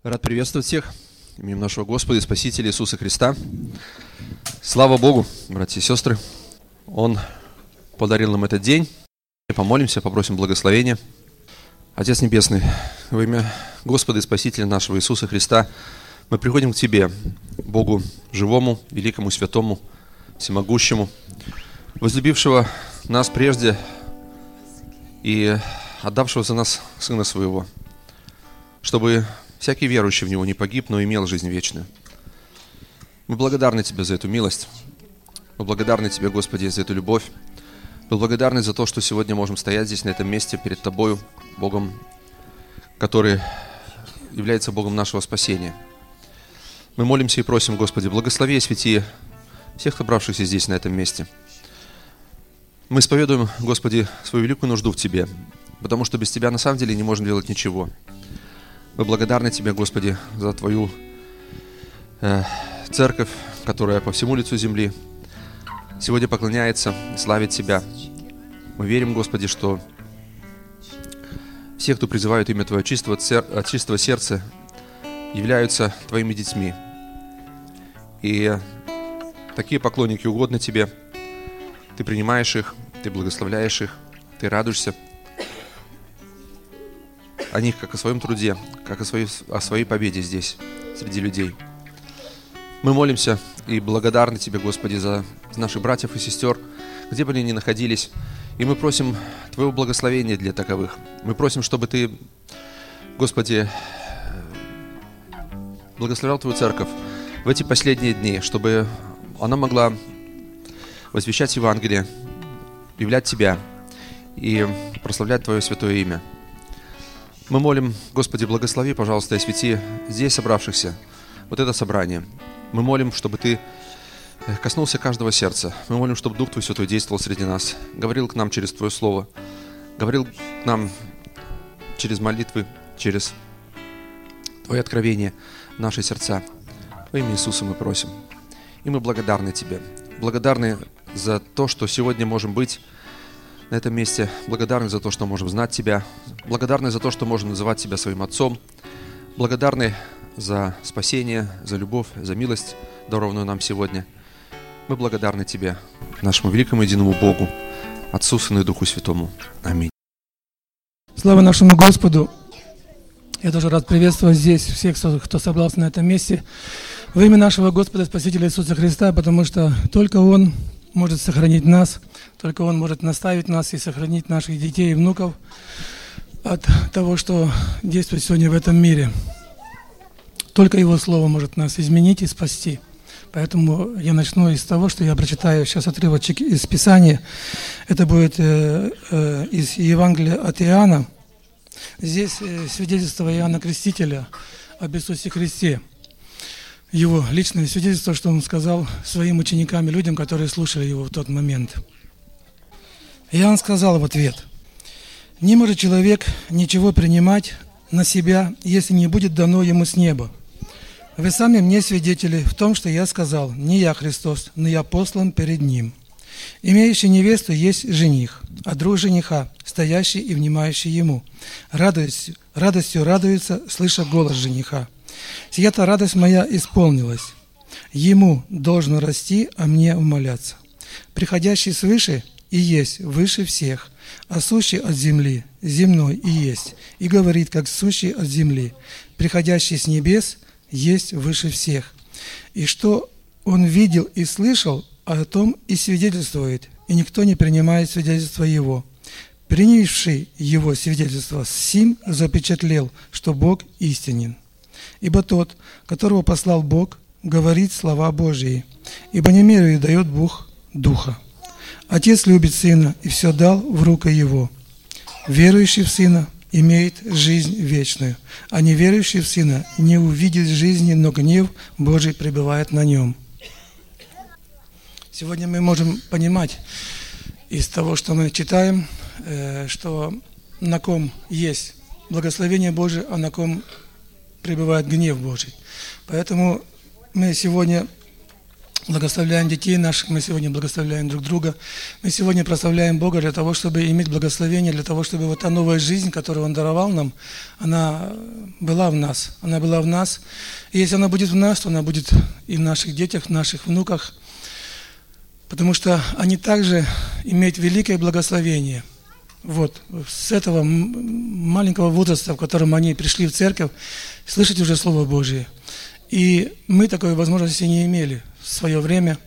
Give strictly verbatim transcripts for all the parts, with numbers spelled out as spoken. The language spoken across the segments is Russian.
Рад приветствовать всех именем нашего Господа и Спасителя Иисуса Христа. Слава Богу, братья и сестры. Он подарил нам этот день. Помолимся, попросим благословения. Отец Небесный, во имя Господа и Спасителя нашего Иисуса Христа, мы приходим к Тебе, Богу живому, великому, святому, всемогущему, возлюбившего нас прежде и отдавшего за нас Сына Своего, чтобы всякий верующий в Него не погиб, но имел жизнь вечную. Мы благодарны Тебе за эту милость. Мы благодарны Тебе, Господи, за эту любовь. Мы благодарны за то, что сегодня можем стоять здесь, на этом месте, перед Тобою, Богом, который является Богом нашего спасения. Мы молимся и просим, Господи, благослови и освети всех собравшихся здесь, на этом месте. Мы исповедуем, Господи, свою великую нужду в Тебе, потому что без Тебя на самом деле не можем делать ничего. Мы благодарны Тебе, Господи, за Твою э, церковь, которая по всему лицу земли сегодня поклоняется и славит Тебя. Мы верим, Господи, что все, кто призывают имя Твое чистого, от чистого сердца, являются Твоими детьми. И такие поклонники угодны Тебе. Ты принимаешь их, Ты благословляешь их, Ты радуешься о них, как о своем труде, как о своей, о своей победе здесь, среди людей. Мы молимся и благодарны Тебе, Господи, за наших братьев и сестер, где бы они ни находились. И мы просим Твоего благословения для таковых. Мы просим, чтобы Ты, Господи, благословлял Твою церковь в эти последние дни, чтобы она могла возвещать Евангелие, являть Тебя и прославлять Твое святое имя. Мы молим, Господи, благослови, пожалуйста, и освети здесь собравшихся, вот это собрание. Мы молим, чтобы Ты коснулся каждого сердца. Мы молим, чтобы Дух Твой Святой действовал среди нас, говорил к нам через Твое Слово, говорил к нам через молитвы, через Твое откровение в наши сердца. Во имя Иисуса мы просим. И мы благодарны Тебе. Благодарны за то, что сегодня можем быть на этом месте. Благодарны за то, что можем знать Тебя. Благодарны за то, что можем называть Тебя своим Отцом. Благодарны за спасение, за любовь, за милость, дарованную нам сегодня. Мы благодарны Тебе, нашему великому единому Богу, Отцу, Сыну и Духу Святому. Аминь. Слава нашему Господу! Я тоже рад приветствовать здесь всех, кто собрался на этом месте. Во имя нашего Господа Спасителя Иисуса Христа, потому что только Он может сохранить нас, только Он может наставить нас и сохранить наших детей и внуков от того, что действует сегодня в этом мире. Только Его Слово может нас изменить и спасти. Поэтому я начну из того, что я прочитаю сейчас отрывочек из Писания. Это будет э, э, из Евангелия от Иоанна. Здесь э, свидетельство Иоанна Крестителя об Иисусе Христе. Его личное свидетельство, что он сказал своим ученикам и людям, которые слушали его в тот момент. Иоанн сказал в ответ: «Не может человек ничего принимать на себя, если не будет дано ему с неба. Вы сами мне свидетели в том, что я сказал: не я Христос, но я послан перед Ним. Имеющий невесту есть жених, а друг жениха, стоящий и внимающий ему, радостью, радостью радуется, слыша голос жениха. Сия-то радость моя исполнилась. Ему должно расти, а мне умоляться. Приходящий свыше и есть выше всех, а сущий от земли земной и есть, и говорит, как сущий от земли. Приходящий с небес есть выше всех. И что он видел и слышал, о том и свидетельствует, и никто не принимает свидетельства его. Принявший его свидетельство сим запечатлел, что Бог истинен. Ибо тот, которого послал Бог, говорит слова Божьи, ибо не мерою дает Бог Духа. Отец любит Сына и все дал в руку Его. Верующий в Сына имеет жизнь вечную, а неверующий в Сына не увидит жизни, но гнев Божий пребывает на нем». Сегодня мы можем понимать из того, что мы читаем, что на ком есть благословение Божие, а на ком пребывает гнев Божий. Поэтому мы сегодня благословляем детей наших, мы сегодня благословляем друг друга. Мы сегодня прославляем Бога для того, чтобы иметь благословение, для того, чтобы вот та новая жизнь, которую Он даровал нам, она была в нас. Она была в нас. И если она будет в нас, то она будет и в наших детях, в наших внуках. Потому что они также имеют великое благословение. Вот, с этого маленького возраста, в котором они пришли в церковь, слышать уже Слово Божие. И мы такой возможности не имели в свое время.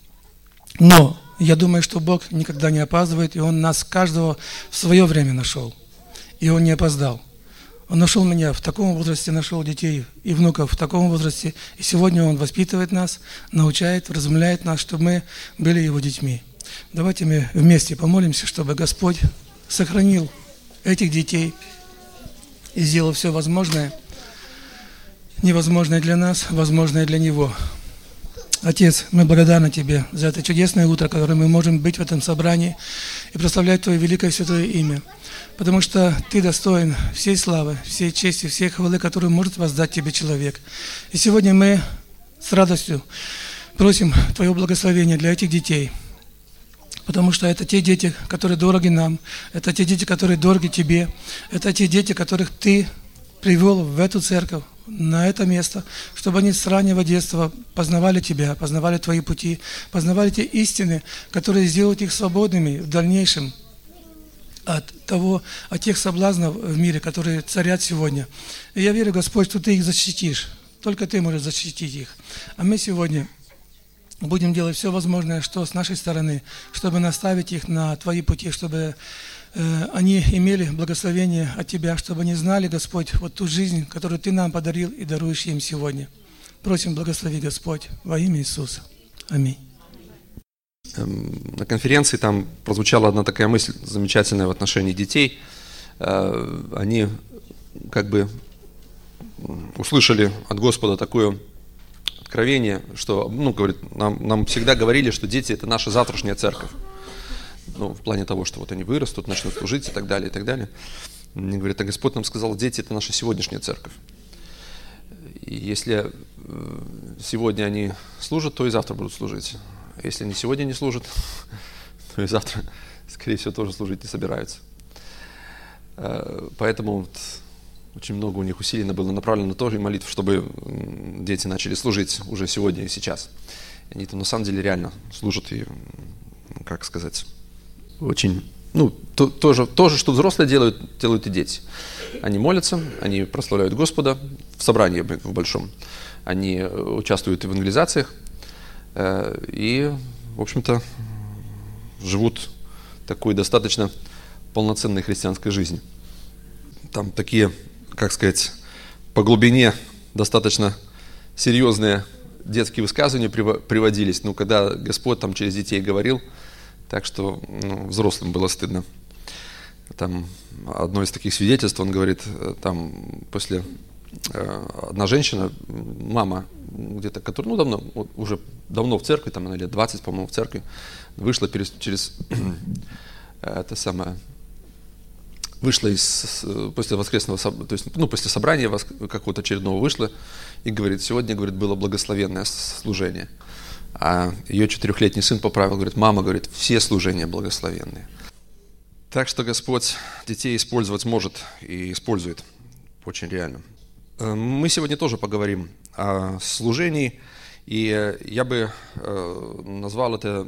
Но я думаю, что Бог никогда не опаздывает, и Он нас каждого в свое время нашел. И Он не опоздал. Он нашел меня в таком возрасте, нашел детей и внуков в таком возрасте. И сегодня Он воспитывает нас, научает, вразумляет нас, чтобы мы были Его детьми. Давайте мы вместе помолимся, чтобы Господь сохранил этих детей и сделал все возможное, невозможное для нас, возможное для Него. Отец, мы благодарны Тебе за это чудесное утро, которое мы можем быть в этом собрании и прославлять Твое великое святое имя, потому что Ты достоин всей славы, всей чести, всей хвалы, которую может воздать Тебе человек. И сегодня мы с радостью просим Твоего благословения для этих детей, потому что это те дети, которые дороги нам, это те дети, которые дороги Тебе, это те дети, которых Ты привел в эту церковь, на это место, чтобы они с раннего детства познавали Тебя, познавали Твои пути, познавали те истины, которые сделают их свободными в дальнейшем от того, от тех соблазнов в мире, которые царят сегодня. И я верю, Господь, что Ты их защитишь, только Ты можешь защитить их. А мы сегодня будем делать все возможное, что с нашей стороны, чтобы наставить их на Твои пути, чтобы э, они имели благословение от Тебя, чтобы они знали, Господь, вот ту жизнь, которую Ты нам подарил и даруешь им сегодня. Просим, благослови, Господь, во имя Иисуса. Аминь. На конференции там прозвучала одна такая мысль замечательная в отношении детей. Они как бы услышали от Господа такое откровение, что, ну, говорит, нам, нам всегда говорили, что дети – это наша завтрашняя церковь. Ну, в плане того, что вот они вырастут, начнут служить и так далее, и так далее. Они говорят, а Господь нам сказал, дети – это наша сегодняшняя церковь. И если сегодня они служат, то и завтра будут служить. А если они сегодня не служат, то и завтра, скорее всего, тоже служить не собираются. Поэтому вот очень много у них усилий было направлено на то и молитв, чтобы дети начали служить уже сегодня и сейчас. Они там на самом деле реально служат и, как сказать, очень, ну, то, то, же, то же, что взрослые делают, делают и дети. Они молятся, они прославляют Господа в собрании в большом, они участвуют в евангелизациях и, в общем-то, живут такой достаточно полноценной христианской жизнью. Там такие, как сказать, по глубине достаточно серьезные детские высказывания приводились, ну, когда Господь там через детей говорил, так что, ну, взрослым было стыдно. Там одно из таких свидетельств, он говорит, там после одна женщина, мама где-то, которая, ну, давно, вот, уже давно в церкви, там она лет двадцать, по-моему, в церкви, вышла через, через это самое, вышла из, после воскресного, то есть, ну, после собрания какого-то очередного вышла и говорит, сегодня, говорит, было благословенное служение. А ее четырехлетний сын поправил, говорит, мама, говорит, все служения благословенные. Так что Господь детей использовать может и использует очень реально. Мы сегодня тоже поговорим о служении, и я бы назвал это,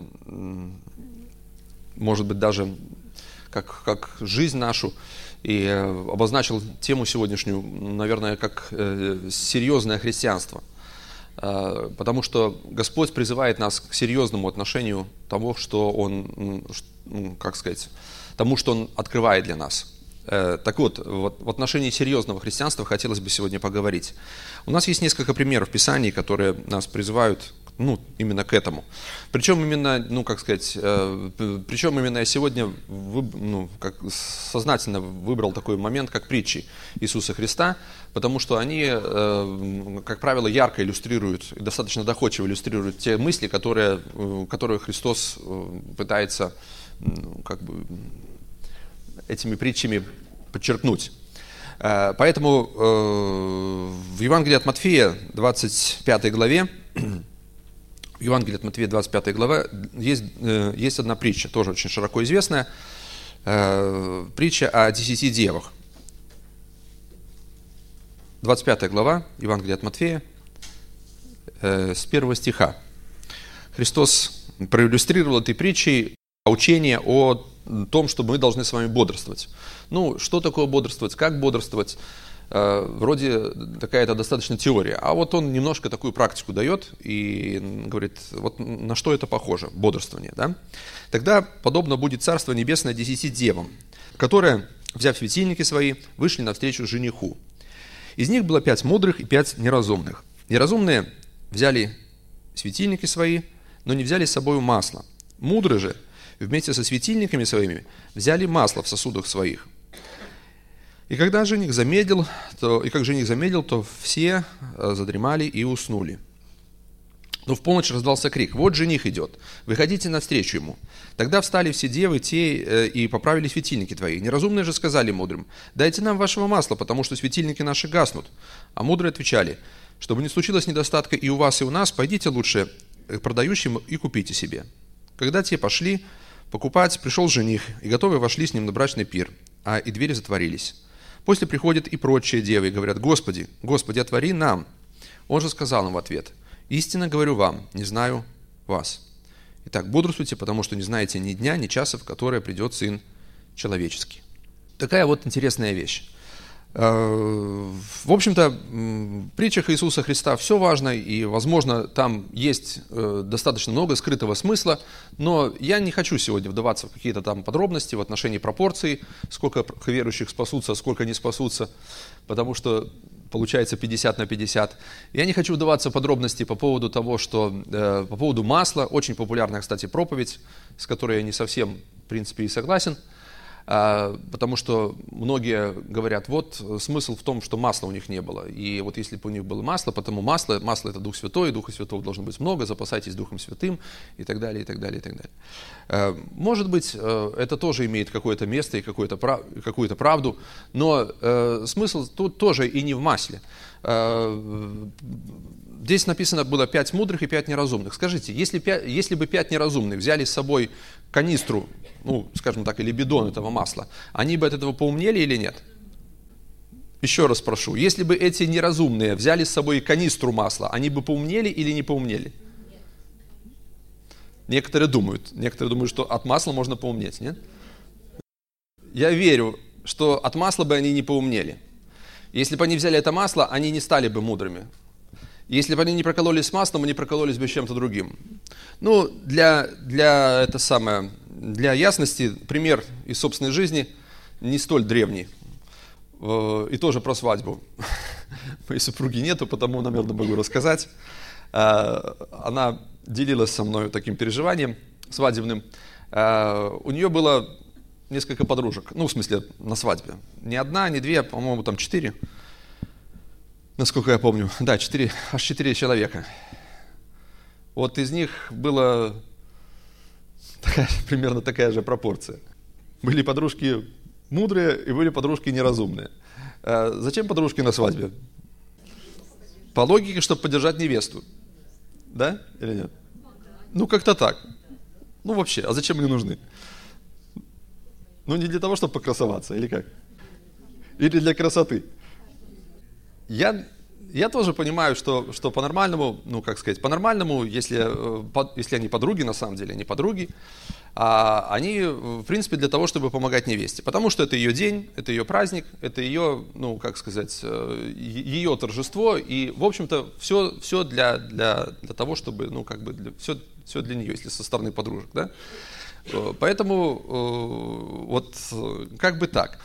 может быть, даже как, как жизнь нашу, и обозначил тему сегодняшнюю, наверное, как серьезное христианство. Потому что Господь призывает нас к серьезному отношению того, что Он, как сказать, тому, что Он открывает для нас. Так вот, в отношении серьезного христианства хотелось бы сегодня поговорить. У нас есть несколько примеров в Писании, которые нас призывают, ну, именно к этому. Причем именно, ну, как сказать, причем именно я сегодня выб, ну, как сознательно выбрал такой момент, как притчи Иисуса Христа, потому что они, как правило, ярко иллюстрируют и достаточно доходчиво иллюстрируют те мысли, которые, которые Христос пытается, ну, как бы, этими притчами подчеркнуть. Поэтому в Евангелии от Матфея, двадцать пятой главе, В Евангелии от Матфея, двадцать пятая глава, есть, есть одна притча, тоже очень широко известная, притча о десяти девах. двадцать пятая глава, Евангелие от Матфея, с первого стиха. Христос проиллюстрировал этой притчей учение о том, что мы должны с вами бодрствовать. Ну, что такое бодрствовать, как бодрствовать? Вроде такая-то достаточно теория. А вот он немножко такую практику дает и говорит, вот на что это похоже, бодрствование. Да? Тогда подобно будет Царство Небесное десяти девам, которые, взяв светильники свои, вышли навстречу жениху. Из них было пять мудрых и пять неразумных. Неразумные взяли светильники свои, но не взяли с собой масло. Мудрые же вместе со светильниками своими взяли масло в сосудах своих. И когда жених замедлил, то, и как жених замедлил, то все задремали и уснули. Но в полночь раздался крик: «Вот жених идет, выходите навстречу ему». Тогда встали все девы те и поправили светильники твои. Неразумные же сказали мудрым: «Дайте нам вашего масла, потому что светильники наши гаснут». А мудрые отвечали: «Чтобы не случилось недостатка и у вас, и у нас, пойдите лучше к продающим и купите себе». Когда те пошли покупать, пришел жених, и готовые вошли с ним на брачный пир, а и двери затворились. После приходят и прочие девы и говорят: «Господи, Господи, отвори нам». Он же сказал им в ответ: «Истинно говорю вам, не знаю вас. Итак, бодрствуйте, потому что не знаете ни дня, ни часа, в которое придет Сын Человеческий». Такая вот интересная вещь. В общем-то, в притчах Иисуса Христа все важно, и, возможно, там есть достаточно много скрытого смысла, но я не хочу сегодня вдаваться в какие-то там подробности в отношении пропорций, сколько верующих спасутся, сколько не спасутся, потому что получается пятьдесят на пятьдесят. Я не хочу вдаваться в подробности по поводу того, что по поводу масла, очень популярная, кстати, проповедь, с которой я не совсем, в принципе, и согласен. Потому что многие говорят, вот смысл в том, что масла у них не было. И вот если бы у них было масло, потому масло, масло это Дух Святой, Духа Святого должно быть много, запасайтесь Духом Святым и так далее, и так далее, и так далее. Может быть, это тоже имеет какое-то место и какую-то, какую-то правду, но смысл тут тоже и не в масле. Здесь написано было пять мудрых и пять неразумных. Скажите, если, если бы пять неразумных взяли с собой канистру, ну, скажем так, или бидон этого масла, они бы от этого поумнели или нет? Еще раз прошу, если бы эти неразумные взяли с собой канистру масла, они бы поумнели или не поумнели? Нет. Некоторые думают, некоторые думают, что от масла можно поумнеть, нет? Я верю, что от масла бы они не поумнели. Если бы они взяли это масло, они не стали бы мудрыми. Если бы они не прокололись с маслом, они прокололись бы с чем-то другим. Ну, для, для, это самое, для ясности, пример из собственной жизни не столь древний. И тоже про свадьбу. Моей супруги нету, потому, наверное, могу рассказать. Она делилась со мной таким переживанием свадебным. У нее было несколько подружек. Ну, в смысле, на свадьбе. Не одна, не две, по-моему, там четыре. Насколько я помню, да, четыре, аж четыре человека. Вот из них была такая, примерно такая же пропорция. Были подружки мудрые и были подружки неразумные. А зачем подружки на свадьбе? По логике, чтобы поддержать невесту. Да или нет? Ну, как-то так. Ну, вообще, а зачем они нужны? Ну, не для того, чтобы покрасоваться, или как? Или для красоты? Я, я тоже понимаю, что, что по-нормальному, ну, как сказать, по-нормальному, если, если они подруги, на самом деле, они подруги, а они, в принципе, для того, чтобы помогать невесте. Потому что это ее день, это ее праздник, это ее, ну, как сказать, ее торжество, и, в общем-то, все, все для, для, для того, чтобы, ну, как бы, для, все, все для нее, если со стороны подружек, да. Поэтому, вот, как бы так.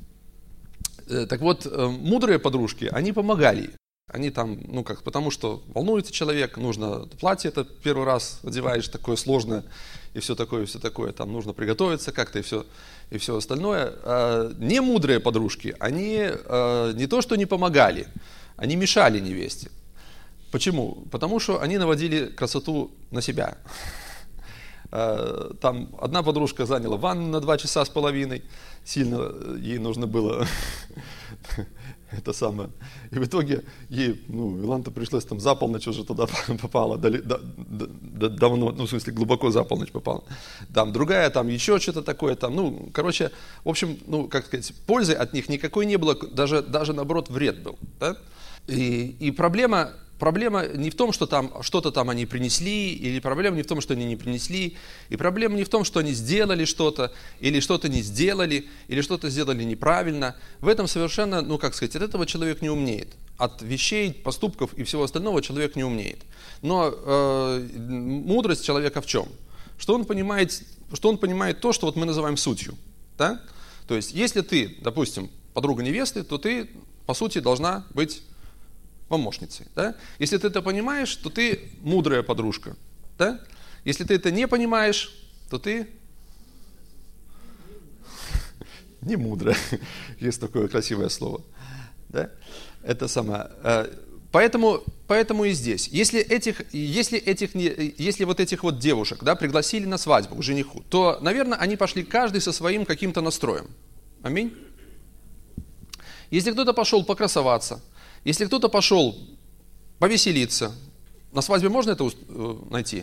Так вот, мудрые подружки, они помогали. Они там, ну как, потому что волнуется человек, нужно платье это первый раз одеваешь, такое сложное, и все такое, и все такое, там нужно приготовиться как-то, и все, и все остальное. А не мудрые подружки, они а, не то что не помогали, они мешали невесте. Почему? Потому что они наводили красоту на себя. Там одна подружка заняла ванну на два часа с половиной, сильно ей нужно было Это самое. И в итоге ей, ну, Иланта пришлось там за полночь уже туда попала, дали, да, да, давно, ну, в смысле, глубоко за полночь попала. Там другая, там еще что-то такое, там, ну, короче, в общем, ну, как сказать, пользы от них никакой не было, даже, даже наоборот, вред был, да? И, и проблема, проблема не в том, что там что-то там они принесли, или проблема не в том, что они не принесли, и проблема не в том, что они сделали что-то, или что-то не сделали, или что-то сделали неправильно. В этом совершенно, ну как сказать, от этого человек не умнеет. От вещей, поступков и всего остального человек не умнеет. Но э, мудрость человека в чем? Что он понимает, что он понимает то, что вот мы называем сутью. Да? То есть, если ты, допустим, подруга невесты, то ты, по сути, должна быть помощницей. Да? Если ты это понимаешь, то ты мудрая подружка. Да? Если ты это не понимаешь, то ты не мудрая. Есть такое красивое слово. Да? Это самое. Поэтому, поэтому и здесь. Если, этих, если, этих, если вот этих вот девушек, да, пригласили на свадьбу к жениху, то, наверное, они пошли каждый со своим каким-то настроем. Аминь. Если кто-то пошел покрасоваться, если кто-то пошел повеселиться, на свадьбе можно это найти?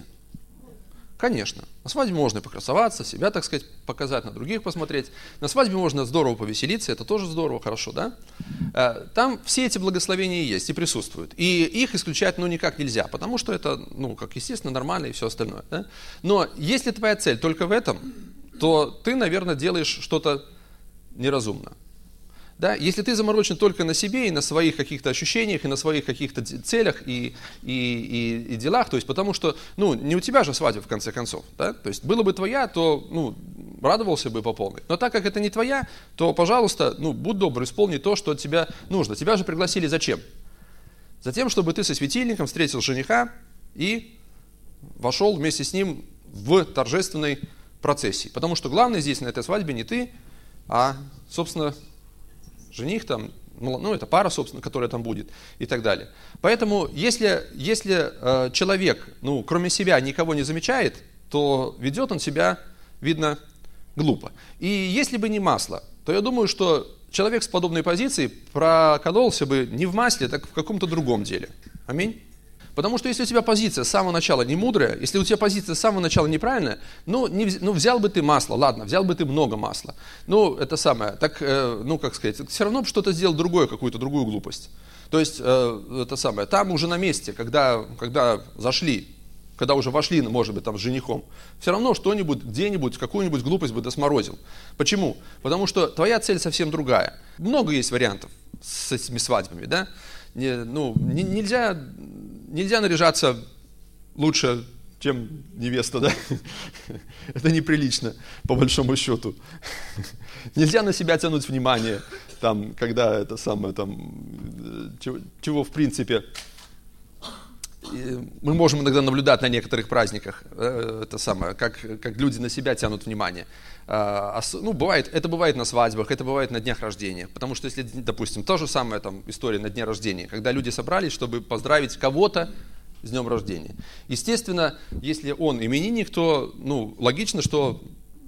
Конечно. На свадьбе можно покрасоваться, себя, так сказать, показать, на других посмотреть. На свадьбе можно здорово повеселиться, это тоже здорово, хорошо, да? Там все эти благословения есть и присутствуют. И их исключать, ну, никак нельзя, потому что это, ну, как естественно, нормально и все остальное. Да? Но если твоя цель только в этом, то ты, наверное, делаешь что-то неразумно. Да? Если ты заморочен только на себе и на своих каких-то ощущениях, и на своих каких-то целях и, и, и, и делах, то есть потому что, ну, не у тебя же свадьба в конце концов, да? То есть было бы твоя, то, ну, радовался бы по полной. Но так как это не твоя, то, пожалуйста, ну, будь добр, исполни то, что от тебя нужно. Тебя же пригласили зачем? Затем, чтобы ты со светильником встретил жениха и вошел вместе с ним в торжественной процессии. Потому что главное здесь на этой свадьбе не ты, а, собственно, жених там, ну, это пара, собственно, которая там будет и так далее. Поэтому, если, если э, человек, ну, кроме себя никого не замечает, то ведет он себя, видно, глупо. И если бы не масло, то я думаю, что человек с подобной позицией прокололся бы не в масле, так в каком-то другом деле. Аминь. Потому что если у тебя позиция с самого начала не мудрая, если у тебя позиция с самого начала неправильная, ну, не, ну взял бы ты масло, ладно, взял бы ты много масла, ну, это самое, так, э, ну, как сказать, все равно бы что-то сделал другое, какую-то другую глупость. То есть, э, это самое, там уже на месте, когда, когда зашли, когда уже вошли, может быть, там с женихом, все равно что-нибудь, где-нибудь, какую-нибудь глупость бы досморозил. Почему? Потому что твоя цель совсем другая. Много есть вариантов с этими свадьбами, да? Не, ну, не, нельзя, нельзя наряжаться лучше, чем невеста, да? Это неприлично, по большому счету. Нельзя на себя тянуть внимание, там, когда это самое, там, чего, чего в принципе мы можем иногда наблюдать на некоторых праздниках, это самое, как, как люди на себя тянут внимание. Ну, бывает, это бывает на свадьбах, это бывает на днях рождения. Потому что, если, допустим, то же самое там, история на дне рождения, когда люди собрались, чтобы поздравить кого-то с днем рождения. Естественно, если он именинник, то, ну, логично, что,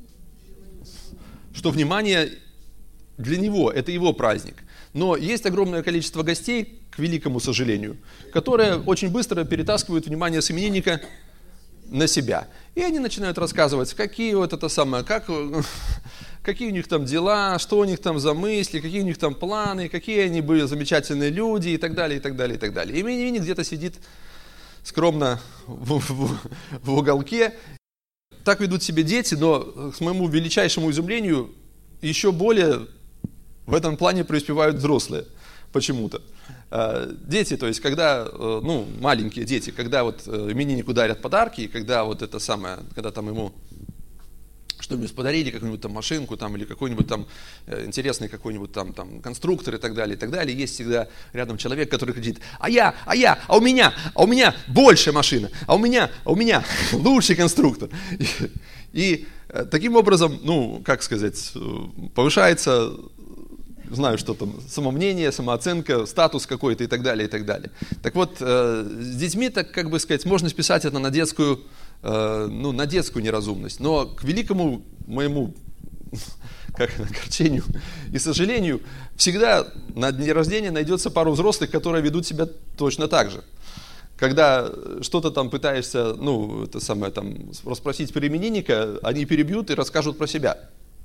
что внимание для него, это его праздник. Но есть огромное количество гостей, к великому сожалению, которые очень быстро перетаскивают внимание с именинника на себя. И они начинают рассказывать, какие вот это самое, как, какие у них там дела, что у них там за мысли, какие у них там планы, какие они были замечательные люди и так далее, и так далее, и так далее. И именинник где-то сидит скромно в, в, в уголке. Так ведут себя дети, но, к моему величайшему изумлению, еще более в этом плане преуспевают взрослые почему-то. Дети, то есть, когда, ну, маленькие дети, когда вот имениннику дарят подарки, и когда вот это самое, когда там ему что-нибудь подарили, какую-нибудь там машинку, там, или какой-нибудь там интересный какой-нибудь там, там конструктор и так далее, и так далее, есть всегда рядом человек, который кричит: а я, а я, а у меня, а у меня больше машина, а у меня, а у меня лучший конструктор. И, и таким образом, ну, как сказать, повышается, знаю, что там, самомнение, самооценка, статус какой-то и так далее, и так далее. Так вот, э, с детьми, так как бы сказать, можно списать это на детскую, э, ну, на детскую неразумность. Но к великому моему, как на огорчению и сожалению, всегда на дне рождения найдется пару взрослых, которые ведут себя точно так же. Когда что-то там пытаешься, ну, это самое, там, расспросить про именинника, они перебьют и расскажут про себя.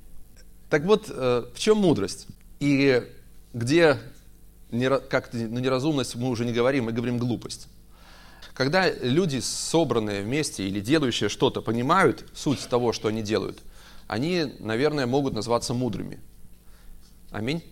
Так вот, в чем мудрость? И где, как на неразумность мы уже не говорим, мы говорим глупость. Когда люди, собранные вместе или делающие что-то, понимают суть того, что они делают, они, наверное, могут назваться мудрыми. Аминь?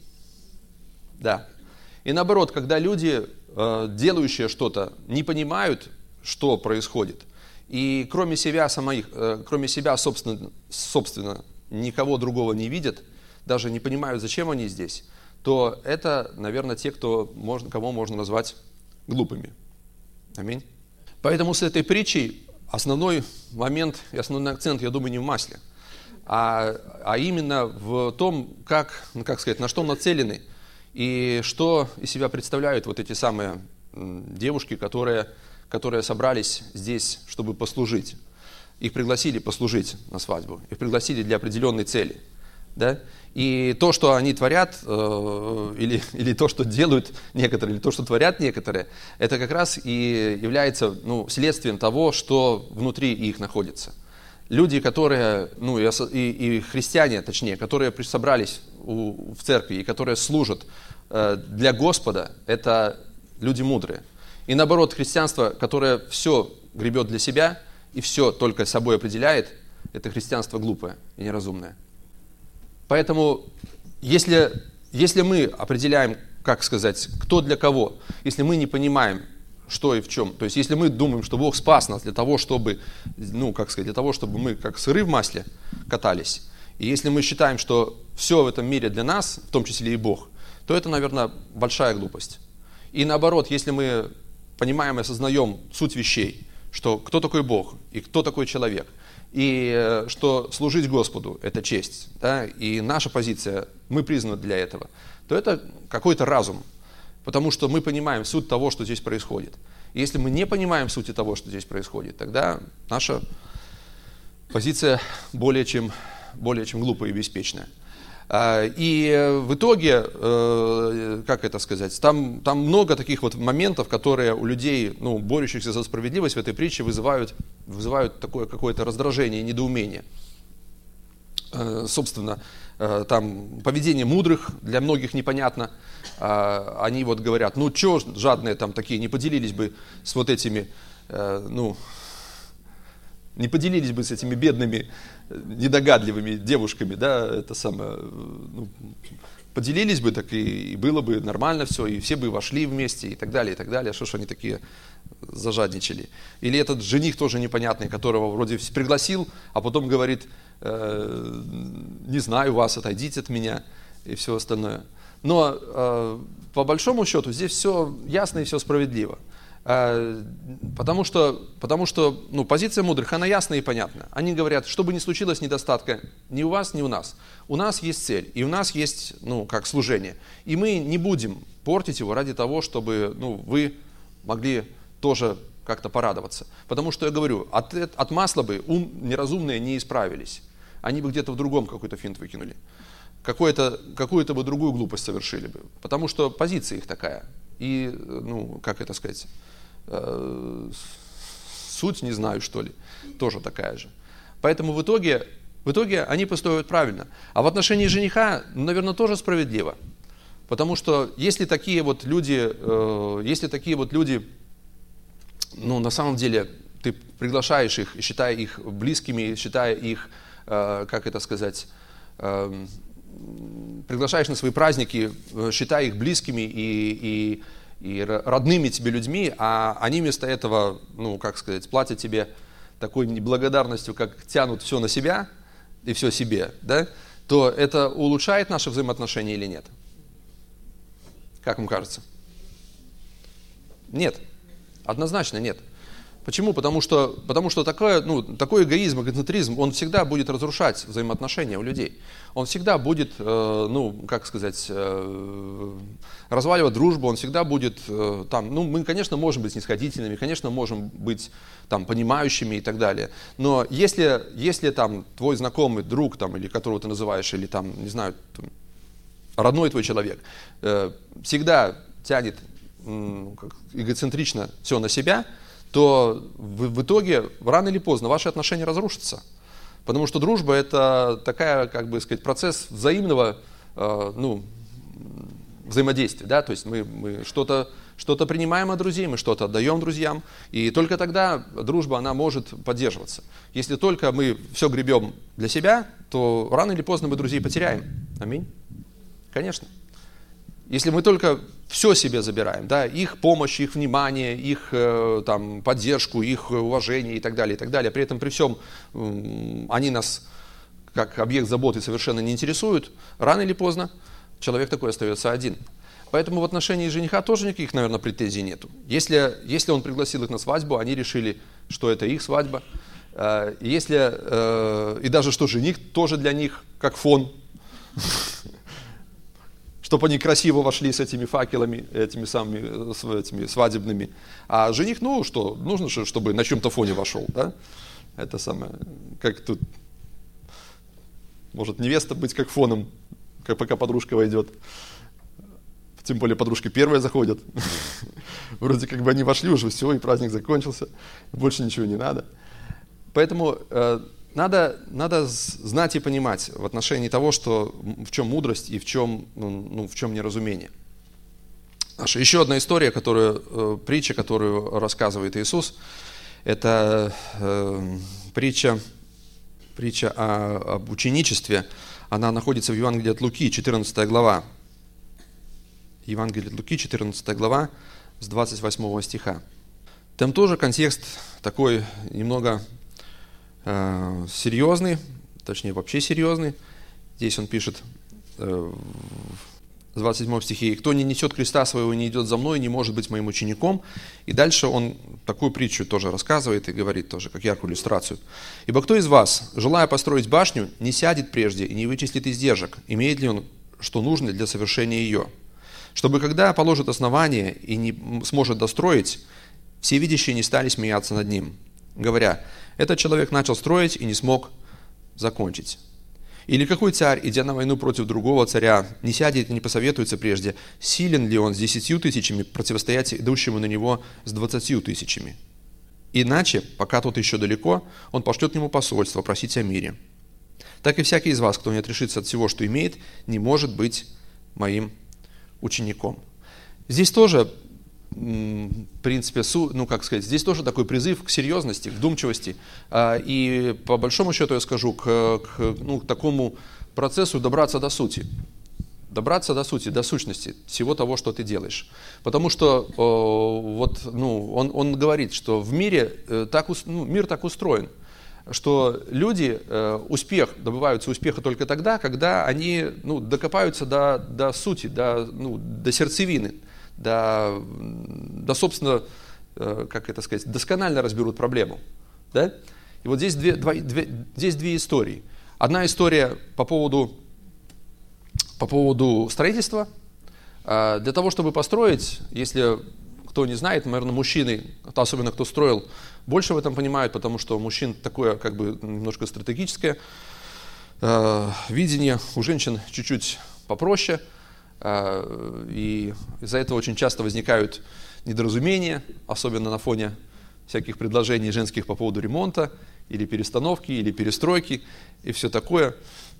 Да. И наоборот, когда люди, делающие что-то, не понимают, что происходит, и кроме себя, самих, кроме себя собственно, собственно, никого другого не видят, даже не понимают, зачем они здесь, то это, наверное, те, кто можно, кого можно назвать глупыми. Аминь. Поэтому с этой притчей основной момент и основной акцент, я думаю, не в масле, а, а именно в том, как, ну, как сказать, на что нацелены и что из себя представляют вот эти самые девушки, которые, которые собрались здесь, чтобы послужить. Их пригласили послужить на свадьбу, их пригласили для определенной цели. Да? И то, что они творят, э, или, или то, что делают некоторые, или то, что творят некоторые, это как раз и является ну, следствием того, что внутри их находится. Люди, которые, ну и, и, и христиане, точнее, которые собрались у, в церкви и которые служат э, для Господа, это люди мудрые. И наоборот, христианство, которое все гребет для себя и все только собой определяет, это христианство глупое и неразумное. Поэтому, если, если мы определяем, как сказать, кто для кого, если мы не понимаем, что и в чем, то есть если мы думаем, что Бог спас нас для того, чтобы, ну, как сказать, для того, чтобы мы как сыры в масле катались, и если мы считаем, что все в этом мире для нас, в том числе и Бог, то это, наверное, большая глупость. И наоборот, если мы понимаем и осознаем суть вещей, что кто такой Бог и кто такой человек, и что служить Господу – это честь, да, и наша позиция, мы признаны для этого, то это какой-то разум, потому что мы понимаем суть того, что здесь происходит. И если мы не понимаем сути того, что здесь происходит, тогда наша позиция более чем, более чем глупая и беспечная. И в итоге, как это сказать, там, там много таких вот моментов, которые у людей, ну, борющихся за справедливость в этой притче вызывают, вызывают такое какое-то раздражение и недоумение. Собственно, там поведение мудрых для многих непонятно. Они вот говорят, ну что жадные там такие, не поделились бы с вот этими, ну, не поделились бы с этими бедными, недогадливыми девушками, да, это самое, ну, поделились бы, так и, и было бы нормально все, и все бы вошли вместе, и так далее, и так далее. Что ж они такие зажадничали? Или этот жених тоже непонятный, которого вроде пригласил, а потом говорит, э, не знаю вас, отойдите от меня, и все остальное. Но э, по большому счету здесь все ясно и все справедливо. Потому что, потому что ну, позиция мудрых, она ясна и понятна. Они говорят, что бы ни случилось недостатка ни у вас, ни у нас. У нас есть цель, и у нас есть, ну, как служение. И мы не будем портить его ради того, чтобы ну, вы могли тоже как-то порадоваться. Потому что я говорю, от, от масла бы ум неразумные не исправились. Они бы где-то в другом какой-то финт выкинули. Какую-то, какую-то бы другую глупость совершили бы. Потому что позиция их такая. И, ну, как это сказать, э, суть, не знаю, что ли, тоже такая же. Поэтому в итоге, в итоге они поступают правильно. А в отношении жениха, наверное, тоже справедливо. Потому что если такие вот люди, э, если такие вот люди, ну, на самом деле, ты приглашаешь их, считая их близкими, считая их, э, как это сказать, э, приглашаешь на свои праздники, считая их близкими и, и, и родными тебе людьми, а они вместо этого, ну, как сказать, платят тебе такой неблагодарностью, как тянут все на себя и все себе, да, то это улучшает наши взаимоотношения или нет? Как вам кажется? Нет. Однозначно нет. Почему? Потому что, потому что такое, ну, такой эгоизм, эгоцентризм, он всегда будет разрушать взаимоотношения у людей. Он всегда будет, э, ну, как сказать, э, разваливать дружбу, он всегда будет э, там, ну, мы, конечно, можем быть снисходительными, конечно, можем быть там понимающими и так далее. Но если, если там твой знакомый, друг, там, или которого ты называешь, или там, не знаю, там, родной твой человек, э, всегда тянет э, как, эгоцентрично все на себя, то в, в итоге, рано или поздно, ваши отношения разрушатся. Потому что дружба – это такая, как бы сказать, процесс взаимного э, ну, взаимодействия. Да? То есть мы, мы что-то, что-то принимаем от друзей, мы что-то отдаем друзьям. И только тогда дружба, она может поддерживаться. Если только мы все гребем для себя, то рано или поздно мы друзей потеряем. Аминь. Конечно. Если мы только все себе забираем, да, их помощь, их внимание, их э, там, поддержку, их уважение и так далее, и так далее, при этом при всем э, они нас как объект заботы совершенно не интересуют, рано или поздно человек такой остается один. Поэтому в отношении жениха тоже никаких, наверное, претензий нету. Если, если он пригласил их на свадьбу, они решили, что это их свадьба. Э, если, э, и даже что жених тоже для них как фон. Чтобы они красиво вошли с этими факелами, этими самыми с этими свадебными. А жених, ну что, нужно же, чтобы на чем-то фоне вошел, да? Это самое, как тут, может невеста быть как фоном, как пока подружка войдет. Тем более подружки первые заходят. Вроде как бы они вошли уже, все, и праздник закончился, больше ничего не надо. Поэтому э, Надо, надо знать и понимать в отношении того, что, в чем мудрость и в чем, ну, в чем неразумение. Еще одна история, которую, э, притча, которую рассказывает Иисус, это э, притча, притча о, об ученичестве. Она находится в Евангелии от Луки, четырнадцатая глава. Евангелие от Луки, четырнадцатая глава, с двадцать восьмого стиха. Там тоже контекст такой немного э, серьезный, точнее вообще серьезный. Здесь он пишет э, в двадцать седьмом стихе: «И кто не несет креста своего и не идет за мной, не может быть моим учеником». И дальше он такую притчу тоже рассказывает и говорит тоже, как яркую иллюстрацию. «Ибо кто из вас, желая построить башню, не сядет прежде и не вычислит издержек, имеет ли он что нужно для совершения ее? Чтобы, когда положит основание и не сможет достроить, все видящие не стали смеяться над ним, говоря: этот человек начал строить и не смог закончить. Или какой царь, идя на войну против другого царя, не сядет и не посоветуется прежде, силен ли он с десятью тысячами противостоять идущему на него с двадцатью тысячами? Иначе, пока тот еще далеко, он пошлет к нему посольство просить о мире. Так и всякий из вас, кто не отрешится от всего, что имеет, не может быть моим учеником». Здесь тоже, в принципе, ну как сказать, здесь тоже такой призыв к серьезности, к вдумчивости. И по большому счету я скажу, к, к, ну, к такому процессу добраться до сути. Добраться до сути, до сущности всего того, что ты делаешь. Потому что вот, ну, он, он говорит, что в мире так, ну, мир так устроен, что люди э, успех, добываются успеха только тогда, когда они ну, докопаются до, до сути, до, ну, до сердцевины, до, до собственно, э, как это сказать, досконально разберут проблему. Да? И вот здесь две, два, две, здесь две истории. Одна история по поводу, по поводу строительства. Э, для того, чтобы построить, если кто не знает, наверное, мужчины, особенно кто строил, больше в этом понимают, потому что у мужчин такое как бы немножко стратегическое э, видение, у женщин чуть-чуть попроще, э, и из-за этого очень часто возникают недоразумения, особенно на фоне всяких предложений женских по поводу ремонта, или перестановки, или перестройки, и все такое.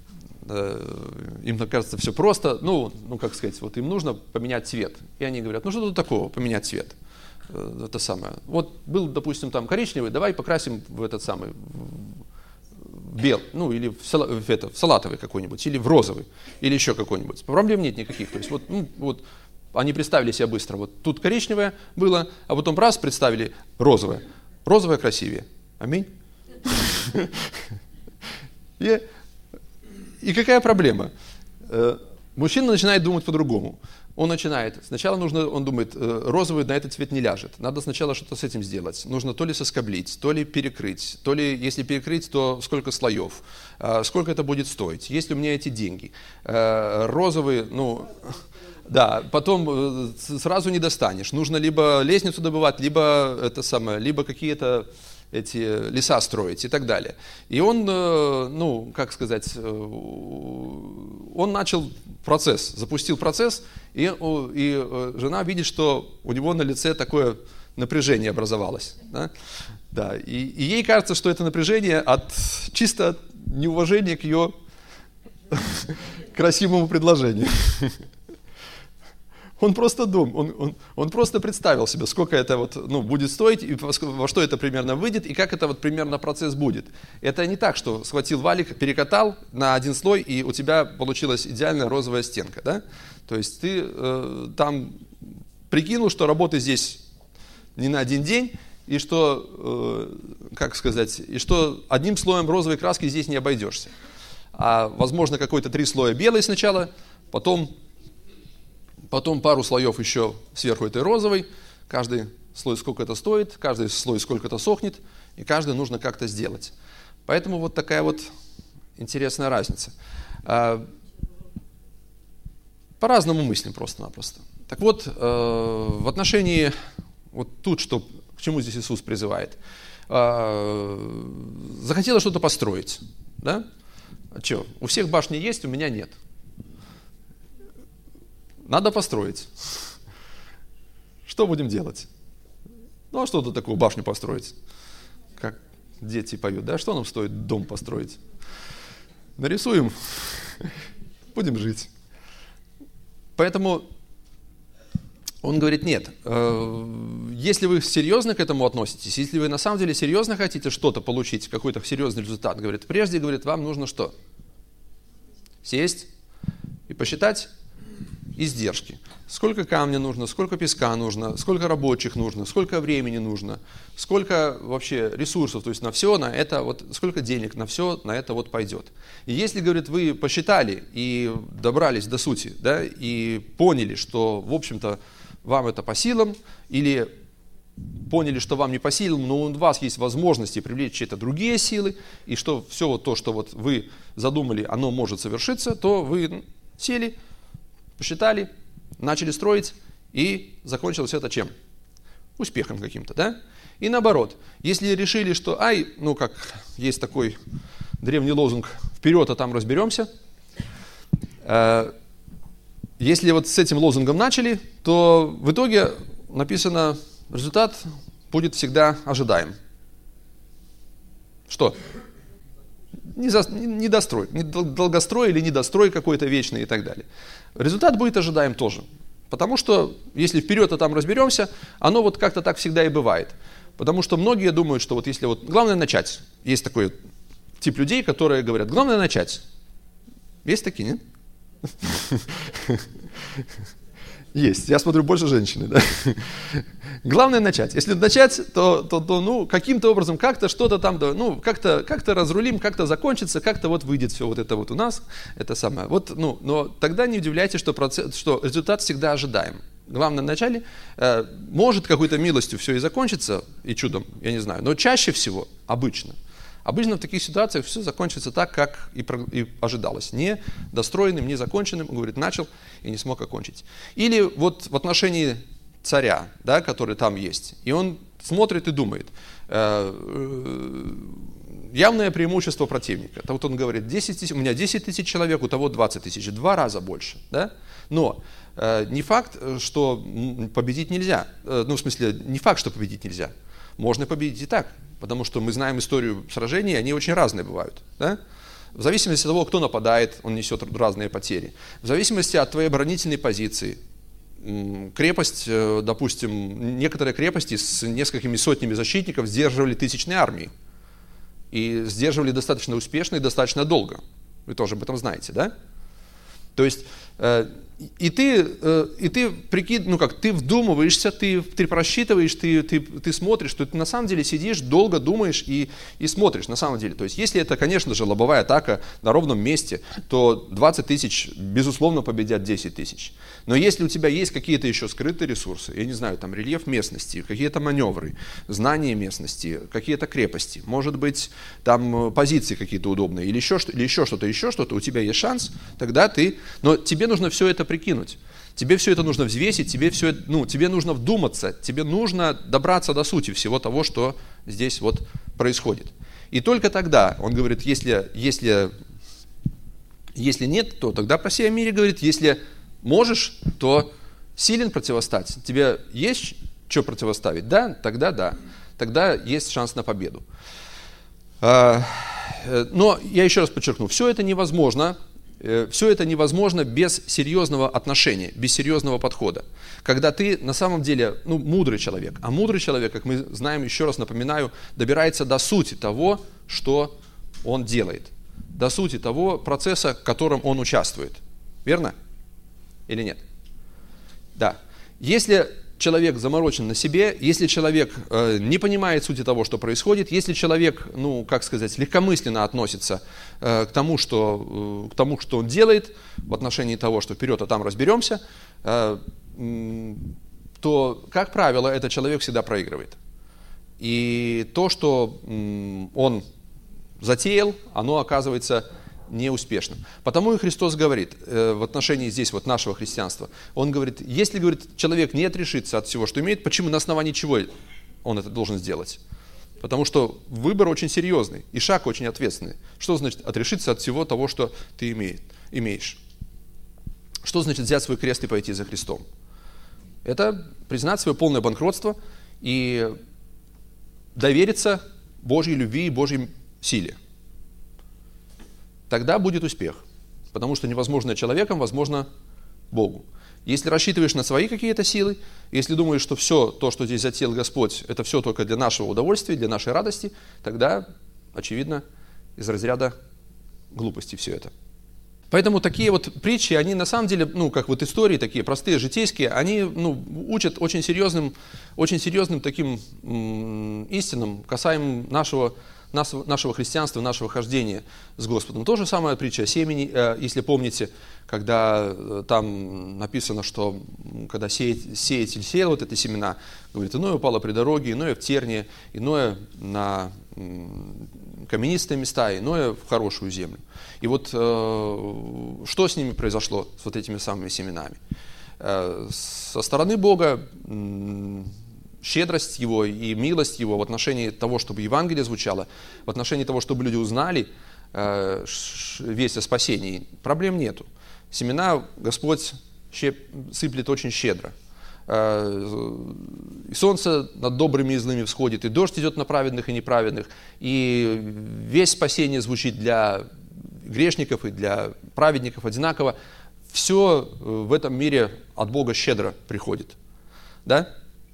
Э, им кажется все просто, ну, ну, как сказать, вот им нужно поменять цвет. И они говорят: ну что тут такого, поменять цвет? Это самое. Вот был, допустим, там коричневый, давай покрасим в этот самый, в бел, ну или в, сала, в, это, в салатовый какой-нибудь, или в розовый, или еще какой-нибудь. Проблем нет никаких. То есть вот, ну, вот они представили себе быстро, вот тут коричневое было, а потом раз представили розовое. Розовое красивее. Аминь. И какая проблема? Мужчина начинает думать по-другому. Он начинает. Сначала нужно, он думает, розовый на этот цвет не ляжет. Надо сначала что-то с этим сделать. Нужно то ли соскоблить, то ли перекрыть. То ли, если перекрыть, то сколько слоев. Сколько это будет стоить. Есть ли у меня эти деньги? Розовый, ну... Да, потом сразу не достанешь. Нужно либо лестницу добывать, либо это самое, либо какие-то эти леса строить и так далее. И он, ну, как сказать, он начал процесс, запустил процесс, и, и жена видит, что у него на лице такое напряжение образовалось. Да? Да, и, и ей кажется, что это напряжение от чисто от неуважения к ее красивому предложению. Он просто дум, он, он, он просто представил себе, сколько это вот, ну, будет стоить, и во что это примерно выйдет, и как это вот примерно процесс будет. Это не так, что схватил валик, перекатал на один слой, и у тебя получилась идеальная розовая стенка. Да? То есть ты э, там прикинул, что работы здесь не на один день, и что, э, как сказать, и что одним слоем розовой краски здесь не обойдешься. А возможно какой-то три слоя белой сначала, потом... Потом пару слоев еще сверху этой розовой. Каждый слой сколько это стоит, каждый слой сколько это сохнет, и каждый нужно как-то сделать. Поэтому вот такая вот интересная разница. По-разному мыслим просто-напросто. Так вот, в отношении, вот тут, что, к чему здесь Иисус призывает. Захотела что-то построить. Да? А что, у всех башни есть, у меня нет. Надо построить. Что будем делать? Ну, а что тут такую башню построить? Как дети поют, да? Что нам стоит дом построить? Нарисуем, будем жить. Поэтому он говорит, нет, если вы серьезно к этому относитесь, если вы на самом деле серьезно хотите что-то получить, какой-то серьезный результат, говорит, прежде, говорит, вам нужно что? Сесть и посчитать издержки. Сколько камня нужно, сколько песка нужно, сколько рабочих нужно, сколько времени нужно, сколько вообще ресурсов, то есть на все, на это, вот сколько денег на все, на это вот пойдет. И если, говорит, вы посчитали и добрались до сути, да, и поняли, что, в общем-то, вам это по силам, или поняли, что вам не по силам, но у вас есть возможности привлечь чьи-то другие силы, и что все вот то, что вот вы задумали, оно может совершиться, то вы сели, посчитали, начали строить, и закончилось это чем? Успехом каким-то, да? И наоборот, если решили, что, ай, ну как есть такой древний лозунг, вперед, а там разберемся, э, если вот с этим лозунгом начали, то в итоге написано, результат будет всегда ожидаем. Что? Не, за, не, не дострой, не долгострой или недострой какой-то вечный и так далее. Результат будет ожидаем тоже. Потому что, если вперед, а там разберемся, оно вот как-то так всегда и бывает. Потому что многие думают, что вот если вот, главное начать. Есть такой тип людей, которые говорят, главное начать. Есть такие, нет? Есть. Я смотрю, больше женщины, да? Главное начать. Если начать, то, то, то ну, каким-то образом, как-то что-то там, ну, как-то, как-то разрулим, как-то закончится, как-то вот выйдет все вот это вот у нас, это самое. Вот, ну, но тогда не удивляйтесь, что, процесс, что результат всегда ожидаем. Главное в начале, э, может какой-то милостью все и закончится, и чудом, я не знаю, но чаще всего, обычно, обычно в таких ситуациях все закончится так, как и, и ожидалось. Не достроенным, не законченным, он говорит, начал и не смог окончить. Или вот в отношении царя, да, который там есть, и он смотрит и думает, э, явное преимущество противника. Вот он говорит, десять тысяч, у меня десять тысяч человек, у того двадцать тысяч, два раза больше. Да? Но э, не факт, что победить нельзя. Э, ну, в смысле, не факт, что победить нельзя. Можно победить и так, потому что мы знаем историю сражений, они очень разные бывают. Да? В зависимости от того, кто нападает, он несет разные потери. В зависимости от твоей оборонительной позиции. Крепость, допустим, некоторые крепости с несколькими сотнями защитников сдерживали тысячные армии. И сдерживали достаточно успешно и достаточно долго. Вы тоже об этом знаете, да? То есть, И ты, и ты прикид, ну как, ты вдумываешься, ты, ты просчитываешь, ты, ты, ты смотришь, что ты на самом деле сидишь, долго думаешь и, и смотришь на самом деле. То есть, если это, конечно же, лобовая атака на ровном месте, то двадцать тысяч, безусловно, победят десять тысяч. Но если у тебя есть какие-то еще скрытые ресурсы, я не знаю, там рельеф местности, какие-то маневры, знания местности, какие-то крепости, может быть, там позиции какие-то удобные, или еще, или еще что-то, еще что-то, у тебя есть шанс, тогда ты, но тебе нужно все это прикинуть. Тебе все это нужно взвесить, тебе, все это, ну, тебе нужно вдуматься, тебе нужно добраться до сути всего того, что здесь вот происходит. И только тогда, он говорит, если, если, если нет, то тогда по всей мире говорит, если можешь, то силен противостать. Тебе есть что противоставить? Да? Тогда да. Тогда есть шанс на победу. Но я еще раз подчеркну, все это невозможно. Все это невозможно без серьезного отношения, без серьезного подхода. Когда ты на самом деле ну, мудрый человек. А мудрый человек, как мы знаем, еще раз напоминаю, добирается до сути того, что он делает. До сути того процесса, в котором он участвует. Верно? Или нет? Да. Если человек заморочен на себе, если человек э, не понимает сути того, что происходит, если человек, ну, как сказать, легкомысленно относится э, к тому, что, э, к тому, что он делает в отношении того, что вперед, а там разберемся, э, э, то, как правило, этот человек всегда проигрывает. И то, что э, он затеял, оно оказывается неуспешным. Потому и Христос говорит э, в отношении здесь вот нашего христианства, он говорит, если, говорит, человек не отрешится от всего, что имеет, почему, на основании чего он это должен сделать? Потому что выбор очень серьезный и шаг очень ответственный. Что значит отрешиться от всего того, что ты имеет, имеешь? Что значит взять свой крест и пойти за Христом? Это признать свое полное банкротство и довериться Божьей любви и Божьей силе. Тогда будет успех, потому что невозможное человеком возможно Богу. Если рассчитываешь на свои какие-то силы, если думаешь, что все то, что здесь затеял Господь, это все только для нашего удовольствия, для нашей радости, тогда, очевидно, из разряда глупости все это. Поэтому такие вот притчи, они на самом деле, ну, как вот истории такие, простые, житейские, они, ну, учат очень серьезным, очень серьезным таким м- истинам, касаемым нашего нашего христианства, нашего хождения с Господом. То же самое притча о семени, если помните, когда там написано, что когда сеятель сеял вот эти семена, говорит, иное упало при дороге, иное в тернии, иное на каменистые места, иное в хорошую землю. И вот что с ними произошло, с вот этими самыми семенами? Со стороны Бога щедрость Его и милость Его в отношении того, чтобы Евангелие звучало, в отношении того, чтобы люди узнали э, весть о спасении, проблем нету. Семена Господь щеп, сыплет очень щедро. Э, и солнце над добрыми и злыми всходит, и дождь идет на праведных и неправедных, и весть спасения звучит для грешников и для праведников одинаково. Все в этом мире от Бога щедро приходит. Да?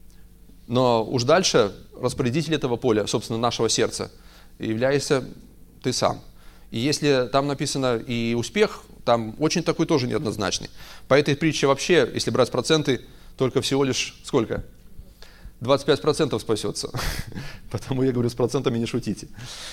Но уж дальше распорядитель этого поля, собственно, нашего сердца, являешься ты сам. И если там написано и успех, там очень такой тоже неоднозначный. По этой притче вообще, если брать проценты, только всего лишь сколько? двадцать пять процентов спасется. Потому я говорю, с процентами не шутите.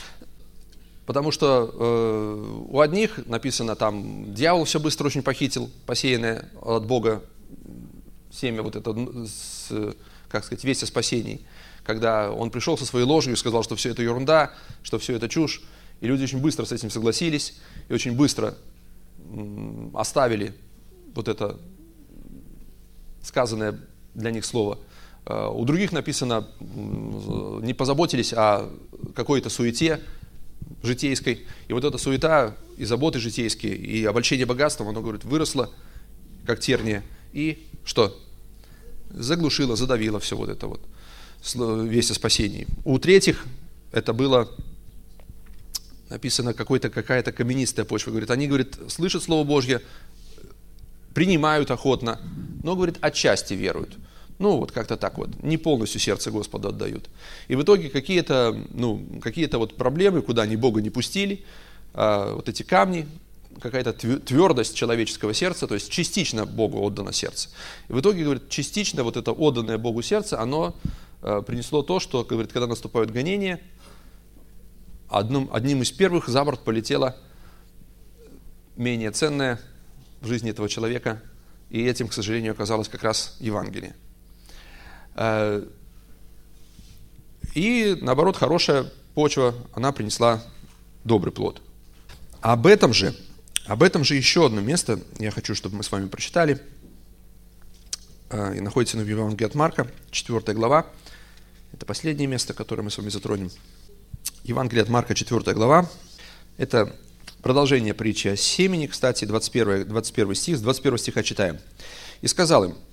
Потому что э, у одних написано там, дьявол все быстро очень похитил, посеянное от Бога семя вот это с... как сказать, весть о спасении, когда он пришел со своей ложью и сказал, что все это ерунда, что все это чушь, и люди очень быстро с этим согласились, и очень быстро оставили вот это сказанное для них слово. У других написано, не позаботились о какой-то суете житейской, и вот эта суета и заботы житейские, и обольщение богатством, оно, говорит, выросло, как терния, и что? Заглушила, задавила все вот это вот, весть о спасении. У третьих это было написано какой-то, какая-то каменистая почва. Говорит, они, говорит, слышат Слово Божье, принимают охотно, но, говорит, отчасти веруют. Ну, вот как-то так вот, не полностью сердце Господу отдают. И в итоге какие-то, ну, какие-то вот проблемы, куда они Бога не пустили, вот эти камни, какая-то твердость человеческого сердца, то есть частично Богу отдано сердце. И в итоге, говорит, частично вот это отданное Богу сердце, оно э, принесло то, что, говорит, когда наступают гонения, одним, одним из первых за борт полетело менее ценное в жизни этого человека, и этим, к сожалению, оказалось как раз Евангелие. Э, и, наоборот, хорошая почва, она принесла добрый плод. Об этом же, об этом же еще одно место я хочу, чтобы мы с вами прочитали. И находится в Евангелии от Марка, четвёртая глава. Это последнее место, которое мы с вами затронем. Евангелие от Марка, четвёртая глава. Это продолжение притчи о семени, кстати, двадцать первый, двадцать первый стих, с двадцать первого стиха читаем. «И сказал им: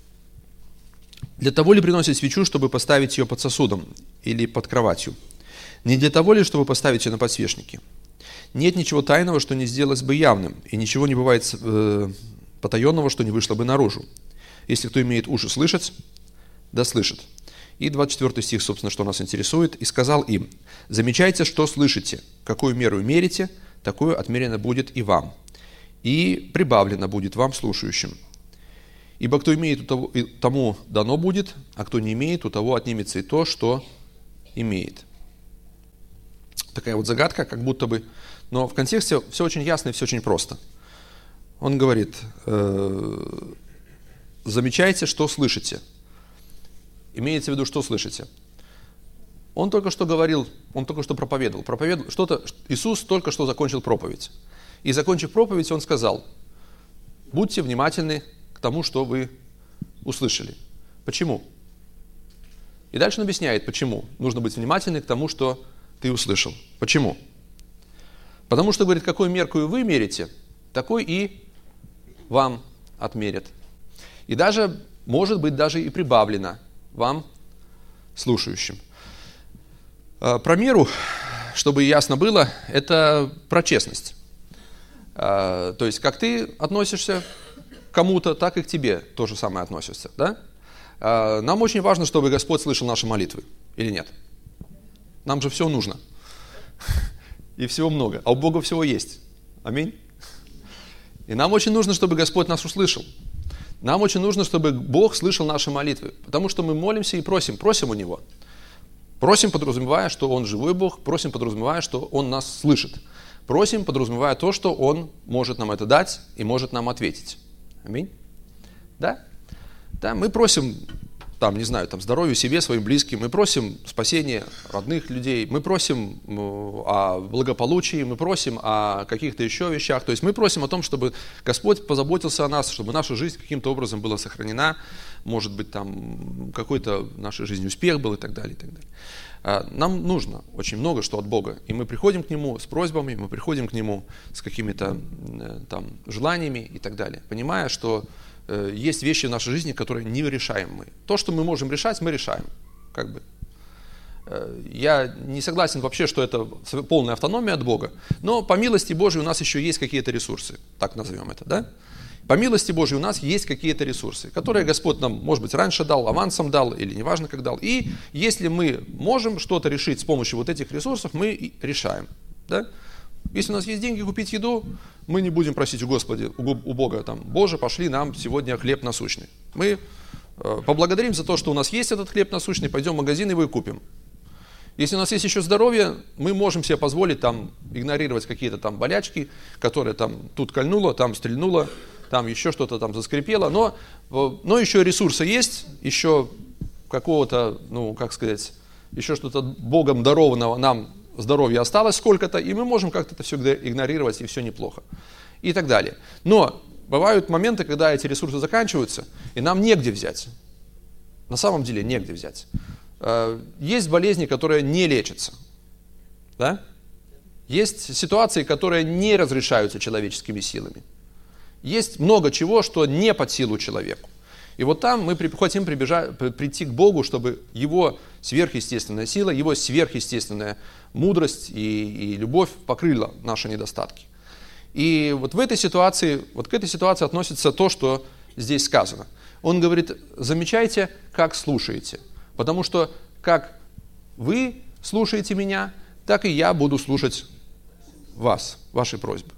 для того ли приносят свечу, чтобы поставить ее под сосудом или под кроватью? Не для того ли, чтобы поставить ее на подсвечнике? Нет ничего тайного, что не сделалось бы явным, и ничего не бывает э, потаенного, что не вышло бы наружу. Если кто имеет уши слышать, да слышит». И двадцать четвёртый стих, собственно, что нас интересует. «И сказал им: замечайте, что слышите, какую меру мерите, такую отмерено будет и вам, и прибавлено будет вам слушающим. Ибо кто имеет, у того, и тому дано будет, а кто не имеет, у того отнимется и то, что имеет». Такая вот загадка, как будто бы, но в контексте все очень ясно и все очень просто. Он говорит: э, замечайте, что слышите. Имеется в виду, что слышите. Он только что говорил, он только что проповедовал. проповедовал что-то, Иисус только что закончил проповедь. И, закончив проповедь, он сказал: будьте внимательны к тому, что вы услышали. Почему? И дальше он объясняет, почему. Нужно быть внимательным к тому, что ты услышал. Почему? Потому что, говорит, какой меркою вы мерите, такой и вам отмерят. И даже, может быть, даже и прибавлено вам, слушающим. Про меру, чтобы ясно было, это про честность. То есть, как ты относишься к кому-то, так и к тебе то же самое относится. Да? Нам очень важно, чтобы Господь слышал наши молитвы. Или нет? Нам же все нужно. И всего много. А у Бога всего есть. Аминь. И нам очень нужно, чтобы Господь нас услышал. Нам очень нужно, чтобы Бог слышал наши молитвы. Потому что мы молимся и просим. Просим у Него. Просим, подразумевая, что Он живой Бог. Просим, подразумевая, что Он нас слышит. Просим, подразумевая то, что Он может нам это дать и может нам ответить. Аминь. Да? Да, мы просим, там, не знаю, там, здоровья себе, своим близким, мы просим спасения родных людей, мы просим о благополучии, мы просим о каких-то еще вещах. То есть мы просим о том, чтобы Господь позаботился о нас, чтобы наша жизнь каким-то образом была сохранена, может быть, там какой-то в нашей жизни успех был и так далее, и так далее. Нам нужно очень много что от Бога, и мы приходим к Нему с просьбами, мы приходим к Нему с какими-то там желаниями и так далее, понимая, что есть вещи в нашей жизни, которые не решаем мы. То, что мы можем решать, мы решаем. Как бы. Я не согласен вообще, что это полная автономия от Бога, но по милости Божией у нас еще есть какие-то ресурсы, так назовем это, да? По милости Божией у нас есть какие-то ресурсы, которые Господь нам, может быть, раньше дал, авансом дал, или неважно как дал. И если мы можем что-то решить с помощью вот этих ресурсов, мы и решаем, да? Если у нас есть деньги купить еду, мы не будем просить у Господа, у Бога, там, Боже, пошли нам сегодня хлеб насущный. Мы э, поблагодарим за то, что у нас есть этот хлеб насущный, пойдем в магазин и его и купим. Если у нас есть еще здоровье, мы можем себе позволить там игнорировать какие-то там болячки, которые там тут кольнуло, там стрельнуло, там еще что-то там заскрипело, но, но еще ресурсы есть, еще какого-то, ну, как сказать, еще что-то Богом дарованного нам здоровья осталось сколько-то, и мы можем как-то это все игнорировать, и все неплохо. И так далее. Но бывают моменты, когда эти ресурсы заканчиваются, и нам негде взять. На самом деле негде взять. Есть болезни, которые не лечатся. Да? Есть ситуации, которые не разрешаются человеческими силами. Есть много чего, что не под силу человеку. И вот там мы хотим прибежать, прийти к Богу, чтобы Его сверхъестественная сила, Его сверхъестественная мудрость и, и любовь покрыла наши недостатки. И вот в этой ситуации, вот к этой ситуации относится то, что здесь сказано. Он говорит: замечайте, как слушаете, потому что как вы слушаете меня, так и я буду слушать вас, ваши просьбы.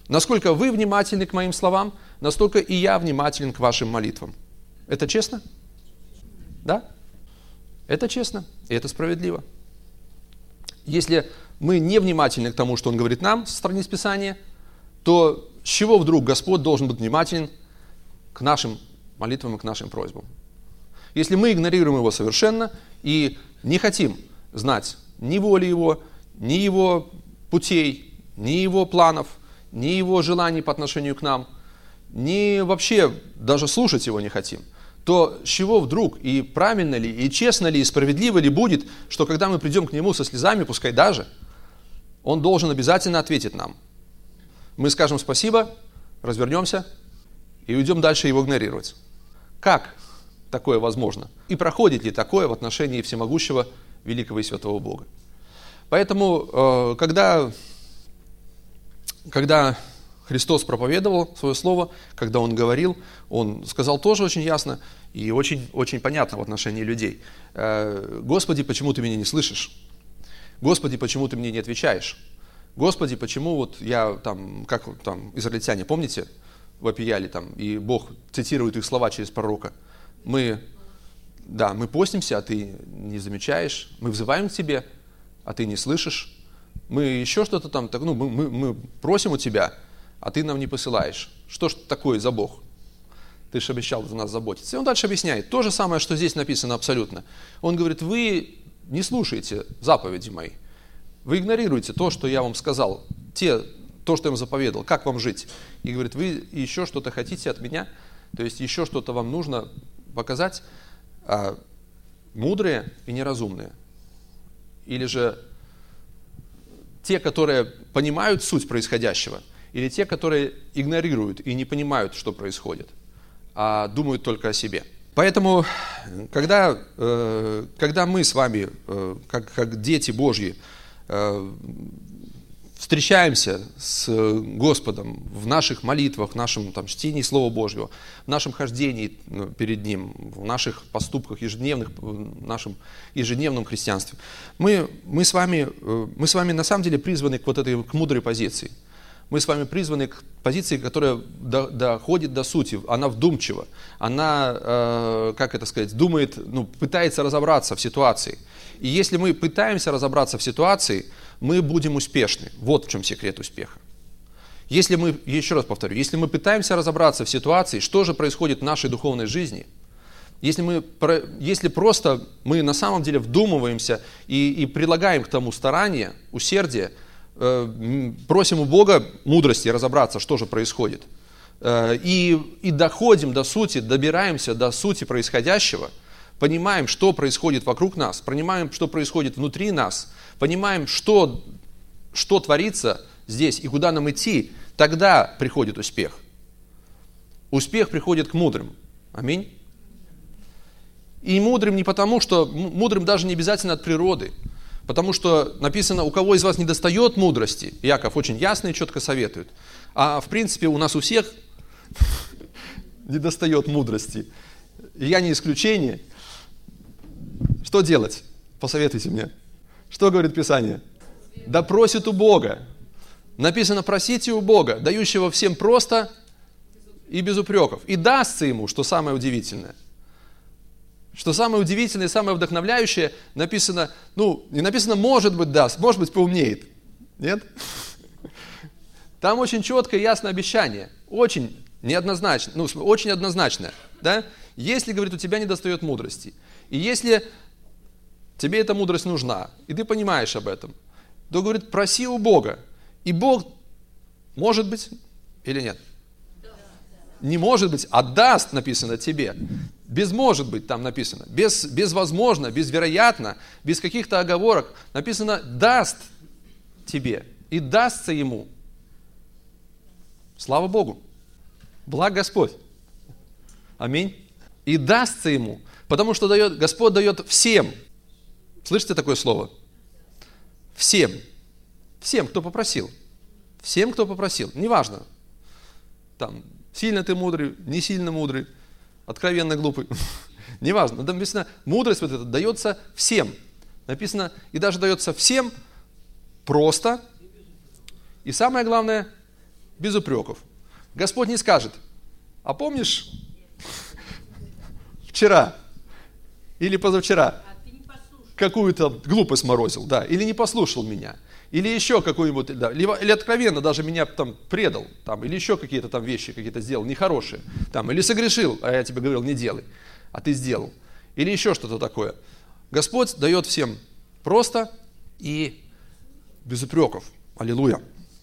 Насколько вы внимательны к моим словам, настолько и я внимателен к вашим молитвам. Это честно? Да? Это честно, и это справедливо. Если мы не внимательны к тому, что Он говорит нам со страниц Писания, то с чего вдруг Господь должен быть внимателен к нашим молитвам и к нашим просьбам? Если мы игнорируем Его совершенно и не хотим знать ни воли Его, ни Его путей, ни Его планов, ни Его желаний по отношению к нам, ни вообще даже слушать Его не хотим, то с чего вдруг, и правильно ли, и честно ли, и справедливо ли будет, что когда мы придем к Нему со слезами, пускай даже, Он должен обязательно ответить нам. Мы скажем спасибо, развернемся и уйдем дальше Его игнорировать. Как такое возможно? И проходит ли такое в отношении всемогущего, великого и святого Бога? Поэтому, когда, когда Христос проповедовал свое слово, когда Он говорил, Он сказал тоже очень ясно и очень, очень понятно в отношении людей. Господи, почему ты меня не слышишь? Господи, почему ты мне не отвечаешь? Господи, почему вот я там, как там израильтяне, помните, вопияли там, и Бог цитирует их слова через пророка. Мы, да, мы постимся, а ты не замечаешь. Мы взываем к тебе, а ты не слышишь. Мы еще что-то там, ну, мы, мы, мы просим у тебя, а ты нам не посылаешь. Что ж такое за Бог? Ты же обещал за нас заботиться. И он дальше объясняет. То же самое, что здесь написано абсолютно. Он говорит, вы не слушаете заповеди мои. Вы игнорируете то, что я вам сказал, те, то, что я вам заповедал, как вам жить. И говорит, вы еще что-то хотите от меня, то есть еще что-то вам нужно показать, а, мудрые и неразумные. Или же те, которые понимают суть происходящего, или те, которые игнорируют и не понимают, что происходит, а думают только о себе. Поэтому, когда, э, когда мы с вами, э, как, как дети Божьи, э, встречаемся с Господом в наших молитвах, в нашем там, чтении Слова Божьего, в нашем хождении перед Ним, в наших поступках ежедневных, в нашем ежедневном христианстве, мы, мы, с вами, мы с вами на самом деле призваны к вот этой к мудрой позиции. Мы с вами призваны к позиции, которая до, доходит до сути, она вдумчива, она, э, как это сказать, думает, ну, пытается разобраться в ситуации. И если мы пытаемся разобраться в ситуации, мы будем успешны. Вот в чем секрет успеха. Если мы, еще раз повторю, если мы пытаемся разобраться в ситуации, что же происходит в нашей духовной жизни, если, мы, если просто мы на самом деле вдумываемся и, и прилагаем к тому старание, усердие, э, просим у Бога мудрости разобраться, что же происходит, э, и, и доходим до сути, добираемся до сути происходящего, понимаем, что происходит вокруг нас, понимаем, что происходит внутри нас, понимаем, что, что творится здесь и куда нам идти, тогда приходит успех. Успех приходит к мудрым. Аминь. И мудрым не потому, что мудрым даже не обязательно от природы, потому что написано, у кого из вас не достает мудрости, Иаков очень ясно и четко советует, а в принципе у нас у всех не достает мудрости. И я не исключение. Что делать? Посоветуйте мне. Что говорит Писание? Да просит у Бога. Написано, просите у Бога, дающего всем просто и без упреков. И дастся ему, что самое удивительное. Что самое удивительное и самое вдохновляющее, написано, ну, не написано, может быть, даст, может быть, поумнеет. Нет? Там очень четкое и ясное обещание. Очень неоднозначно, ну, очень однозначное. Да? Если, говорит, у тебя не достает мудрости, и если тебе эта мудрость нужна, и ты понимаешь об этом, то, говорит, проси у Бога. И Бог, может быть, или нет? Не может быть, а даст, написано тебе. Без может быть там написано. Без, без возможно, без вероятно, без каких-то оговорок. Написано, даст тебе. И дастся ему. Слава Богу. Благ Господь. Аминь. И дастся ему. Потому что дает, Господь дает всем. Слышите такое слово? Всем. Всем, кто попросил. Всем, кто попросил. Неважно. Там, сильно ты мудрый, не сильно мудрый, откровенно глупый. Неважно. Там написано, мудрость вот эта дается всем. Написано, и даже дается всем просто. И самое главное, без упреков. Господь не скажет: а помнишь вчера или позавчера какую-то глупость морозил, да, или не послушал меня, или еще какую-нибудь, да, или, или откровенно даже меня там предал, там, или еще какие-то там вещи какие-то сделал нехорошие, там, или согрешил, а я тебе говорил, не делай, а ты сделал, или еще что-то такое. Господь дает всем просто и без упреков. Аллилуйя.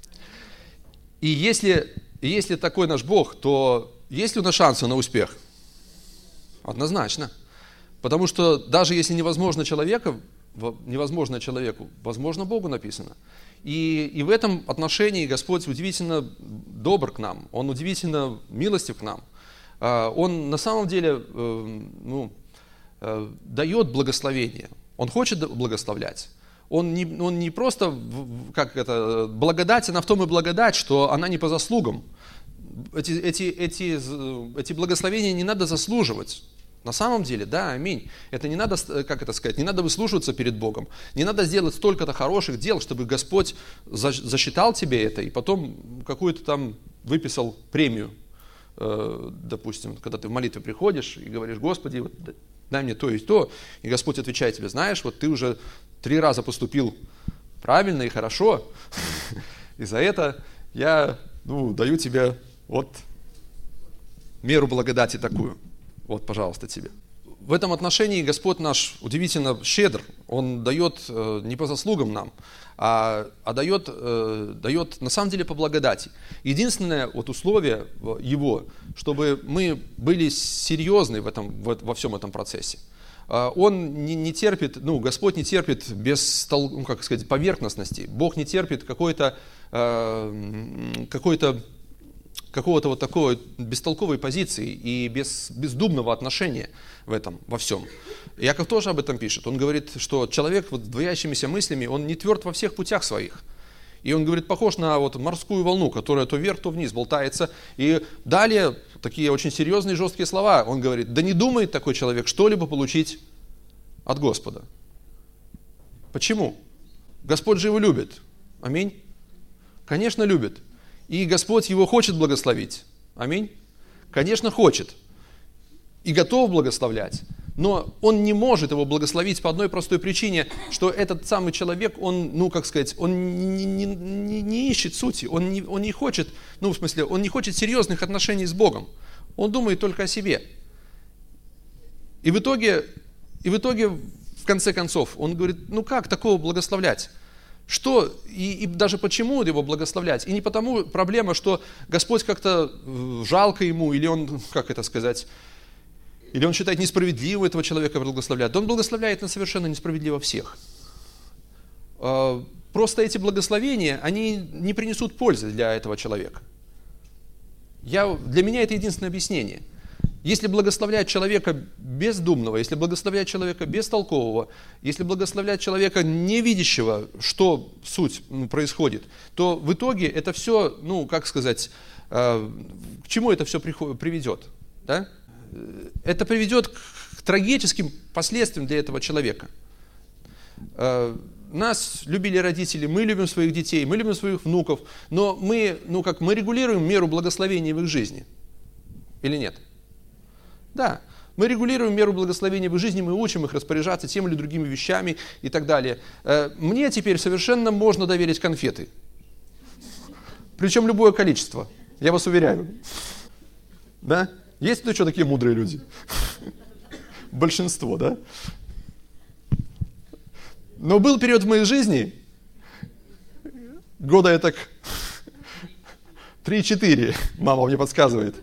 И если, если такой наш Бог, то есть ли у нас шансы на успех? Однозначно. Потому что даже если невозможно человека, невозможно человеку, возможно Богу написано. И, и в этом отношении Господь удивительно добр к нам, Он удивительно милостив к нам. Он на самом деле ну, дает благословение, Он хочет благословлять. Он не, он не просто, как это, благодать, она в том и благодать, что она не по заслугам. Эти, эти, эти, эти благословения не надо заслуживать. На самом деле, да, аминь. Это не надо, как это сказать, не надо выслуживаться перед Богом. Не надо сделать столько-то хороших дел, чтобы Господь засчитал тебе это и потом какую-то там выписал премию. Допустим, когда ты в молитве приходишь и говоришь: Господи, вот, дай мне то и то, и Господь отвечает тебе: знаешь, вот ты уже три раза поступил правильно и хорошо, и за это я ну, даю тебе вот меру благодати такую. Вот, пожалуйста, тебе. В этом отношении Господь наш удивительно щедр. Он дает э, не по заслугам нам, а, а дает, э, дает на самом деле по благодати. Единственное вот условие Его, чтобы мы были серьезны в этом, в, во всем этом процессе. Э, он не, не терпит, ну, Господь не терпит без, ну, как сказать, поверхностности. Бог не терпит какой-то, э, какой-то какого-то вот такой бестолковой позиции и без, бездумного отношения в этом, во всем. Яков тоже об этом пишет. Он говорит, что человек вот, с двоящимися мыслями, он не тверд во всех путях своих. И он говорит, похож на вот морскую волну, которая то вверх, то вниз болтается. И далее такие очень серьезные жесткие слова. Он говорит: да не думает такой человек что-либо получить от Господа. Почему? Господь же его любит. Аминь. Конечно, любит. И Господь его хочет благословить. Аминь. Конечно, хочет. И готов благословлять. Но Он не может его благословить по одной простой причине, что этот самый человек, он, ну, как сказать, он не, не, не, не ищет сути. Он не, он не хочет, ну, в смысле, он не хочет серьезных отношений с Богом. Он думает только о себе. И в итоге, и в итоге, в конце концов, он говорит: ну как такого благословлять? Что и, и даже почему его благословлять? И не потому проблема, что Господь как-то жалко ему, или он, как это сказать, или он считает несправедливым этого человека благословлять. Да он благословляет на совершенно несправедливо всех. Просто эти благословения, они не принесут пользы для этого человека. Я, для меня это единственное объяснение. Если благословлять человека бездумного, если благословлять человека бестолкового, если благословлять человека невидящего, что суть ну, происходит, то в итоге это все, ну, как сказать, э, к чему это все приход, приведет? Да? Это приведет к трагическим последствиям для этого человека. Э, нас любили родители, мы любим своих детей, мы любим своих внуков, но мы, ну, как, мы регулируем меру благословения в их жизни. Или нет? Да, мы регулируем меру благословения в их жизни, мы учим их распоряжаться тем или другими вещами и так далее. Мне теперь совершенно можно доверить конфеты. Причем любое количество, я вас уверяю. Да? Есть тут что такие мудрые люди? Большинство, да? Но был период в моей жизни, года я так три-четыре, мама мне подсказывает.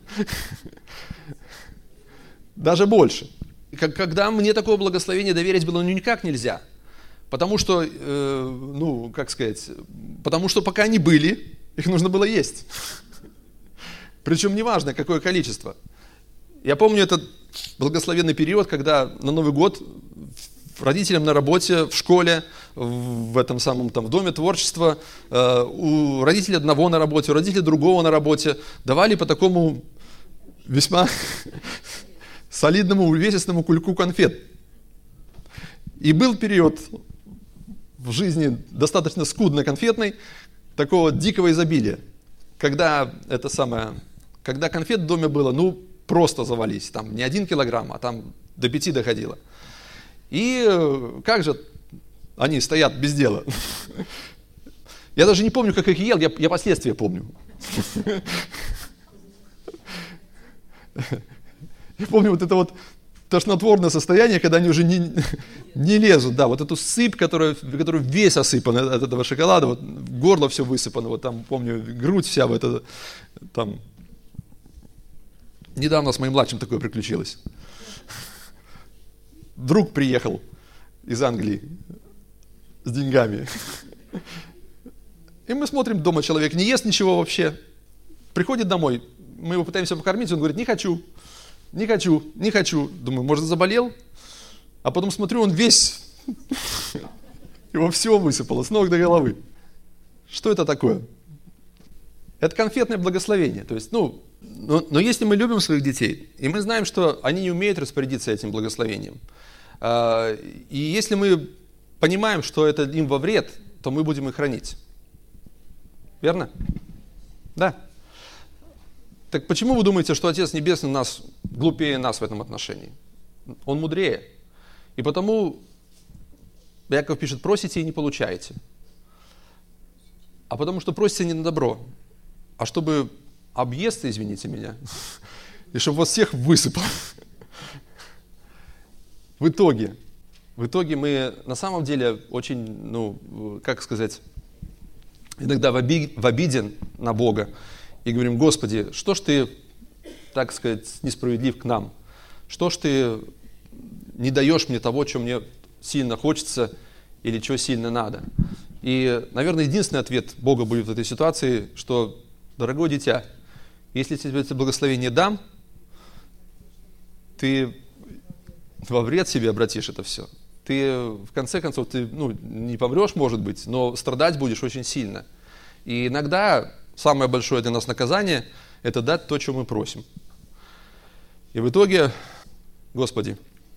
Даже больше. Когда мне такое благословение доверить было ну, никак нельзя. Потому что, э, ну, как сказать, потому что пока они были, их нужно было есть. Причем неважно, какое количество. Я помню этот благословенный период, когда на Новый год родителям на работе, в школе, в этом самом там, в доме творчества, э, у родителей одного на работе, у родителей другого на работе давали по такому весьма солидному увесистому кульку конфет. И был период в жизни достаточно скудно конфетной, такого дикого изобилия. когда это самое, когда конфет в доме было, ну, просто завались, там не один килограмм, а там до пяти доходило. И как же они стоят без дела? Я даже не помню, как их ел, я, я последствия помню. Я помню вот это вот тошнотворное состояние, когда они уже не, не лезут, да, вот эту сыпь, которая, которая весь осыпана от этого шоколада, вот горло все высыпано, вот там, помню, грудь вся в это, там. Недавно с моим младшим такое приключилось. Друг приехал из Англии с деньгами. И мы смотрим, дома человек не ест ничего вообще. Приходит домой, мы его пытаемся покормить, он говорит, не хочу, не хочу, не хочу. Думаю, может, заболел? А потом смотрю, он весь, его все высыпало с ног до головы. Что это такое? Это конфетное благословение. То есть, ну, но, но если мы любим своих детей, и мы знаем, что они не умеют распорядиться этим благословением, и если мы понимаем, что это им во вред, то мы будем их хранить. Верно? Да. Так почему вы думаете, что Отец Небесный нас глупее нас в этом отношении? Он мудрее. И потому Яков пишет, просите и не получаете. А потому что просите не на добро, а чтобы объесться, извините меня, и чтобы вас всех высыпал. В итоге, в итоге мы на самом деле очень, ну, как сказать, иногда в обиде на Бога и говорим, Господи, что ж ты, так сказать, несправедлив к нам? Что ж ты не даешь мне того, что мне сильно хочется или что сильно надо? И, наверное, единственный ответ Бога будет в этой ситуации, что, дорогое дитя, если тебе это благословение дам, ты во вред себе обратишь это все. Ты, в конце концов, ты, ну, не помрешь, может быть, но страдать будешь очень сильно. И иногда самое большое для нас наказание – это дать то, что мы просим. И в итоге, Господи,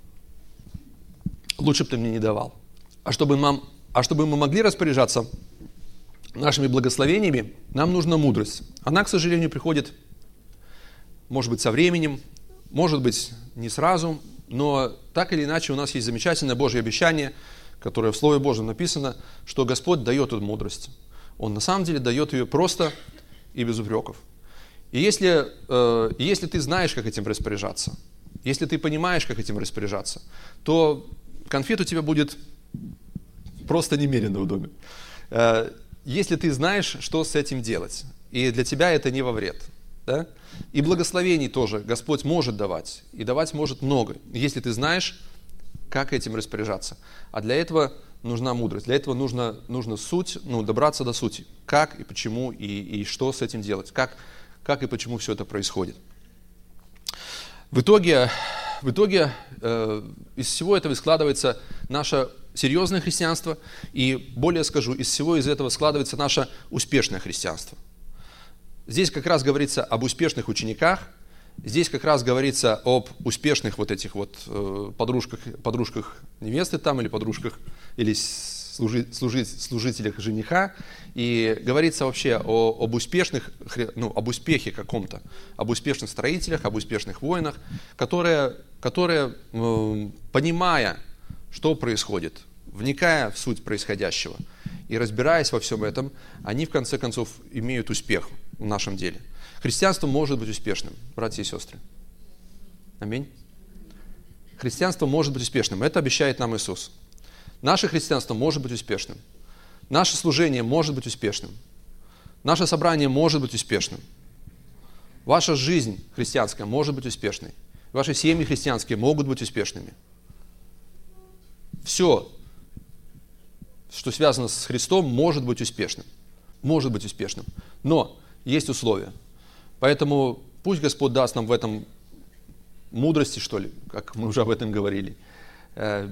лучше бы ты мне не давал. А чтобы, нам, а чтобы мы могли распоряжаться нашими благословениями, нам нужна мудрость. Она, к сожалению, приходит, может быть, со временем, может быть, не сразу, но так или иначе у нас есть замечательное Божье обещание, которое в Слове Божьем написано, что Господь дает эту мудрость. Он на самом деле дает ее просто и без упреков. И если, э, если ты знаешь, как этим распоряжаться, если ты понимаешь, как этим распоряжаться, то конфет у тебя будет просто немерено в доме. Э, если ты знаешь, что с этим делать, и для тебя это не во вред. Да? И благословений тоже Господь может давать, и давать может много, если ты знаешь, как этим распоряжаться. А для этого нужна мудрость, для этого нужно, нужно суть, ну, добраться до сути. Как и почему, и, и что с этим делать, как, как и почему все это происходит. В итоге, в итоге э, из всего этого складывается наше серьезное христианство, и более скажу, из всего из этого складывается наше успешное христианство. Здесь как раз говорится об успешных учениках, здесь как раз говорится об успешных вот этих вот э, подружках, подружках невесты там, или подружках, или служи, служи, служителях жениха, и говорится вообще о, об успешных, ну, об успехе каком-то, об успешных строителях, об успешных воинах, которые, которые э, понимая, что происходит, вникая в суть происходящего и разбираясь во всем этом, они в конце концов имеют успех в нашем деле. Христианство может быть успешным, братья и сестры. Аминь. Христианство может быть успешным. Это обещает нам Иисус. Наше христианство может быть успешным. Наше служение может быть успешным. Наше собрание может быть успешным. Ваша жизнь христианская может быть успешной. Ваши семьи христианские могут быть успешными. Все, что связано с Христом, может быть успешным. Может быть успешным. Но есть условия. Поэтому пусть Господь даст нам в этом мудрости, что ли, как мы уже об этом говорили, и,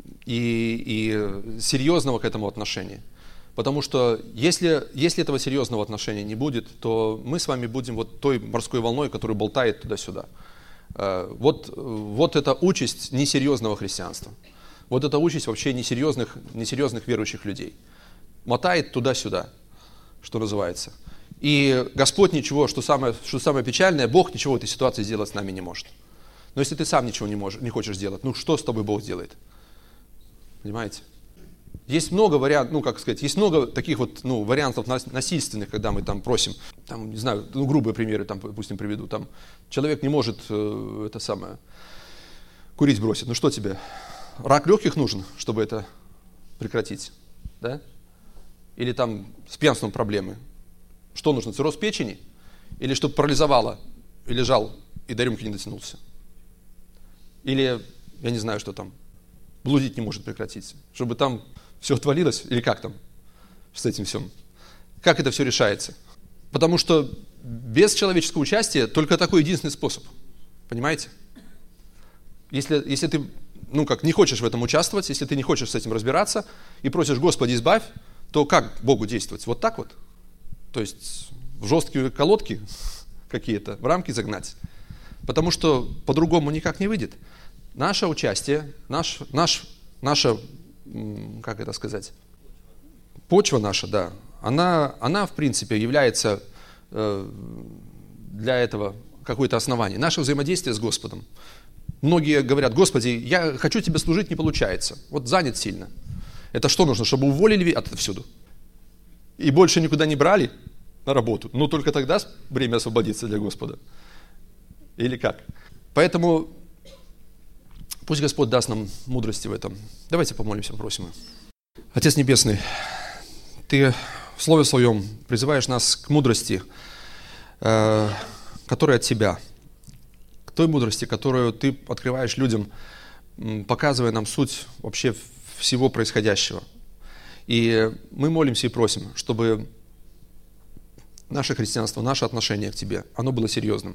и серьезного к этому отношения. Потому что если, если этого серьезного отношения не будет, то мы с вами будем вот той морской волной, которая болтает туда-сюда. Вот, вот это участь несерьезного христианства. Вот это участь вообще несерьезных, несерьезных верующих людей. Мотает туда-сюда, что называется. И Господь ничего, что самое, что самое печальное, Бог ничего в этой ситуации сделать с нами не может. Но если ты сам ничего не, можешь, не хочешь сделать, ну что с тобой Бог сделает? Понимаете? Есть много вариантов, ну как сказать, есть много таких вот ну, вариантов насильственных, когда мы там просим, там, не знаю, ну, грубые примеры, там, допустим, приведу, там, человек не может, э, это самое, курить бросить, ну что тебе, рак легких нужен, чтобы это прекратить, да? Или там с пьянством проблемы, что нужно, цирроз печени, или чтобы парализовало, и лежал, и до рюмки не дотянулся, или, я не знаю, что там, блудить не может прекратить, чтобы там все отвалилось, или как там с этим всем? Как это все решается? Потому что без человеческого участия только такой единственный способ. Понимаете? Если, если ты ну, как, не хочешь в этом участвовать, если ты не хочешь с этим разбираться и просишь Господи избавь, то как Богу действовать? Вот так вот? То есть в жесткие колодки какие-то, в рамки загнать? Потому что по-другому никак не выйдет. Наше участие, наш, наш, наша, как это сказать, почва наша, да, она, она в принципе является э, для этого какое-то основание. Наше взаимодействие с Господом. Многие говорят: Господи, я хочу Тебе служить, не получается. Вот занят сильно. Это что нужно, чтобы уволили отовсюду? И больше никуда не брали на работу? Ну только тогда время освободится для Господа. Или как? Поэтому пусть Господь даст нам мудрости в этом. Давайте помолимся, попросим Его. Отец Небесный, Ты в Слове Своем призываешь нас к мудрости, э, которая от Тебя. К той мудрости, которую Ты открываешь людям, показывая нам суть вообще всего происходящего. И мы молимся и просим, чтобы наше христианство, наше отношение к Тебе, оно было серьезным.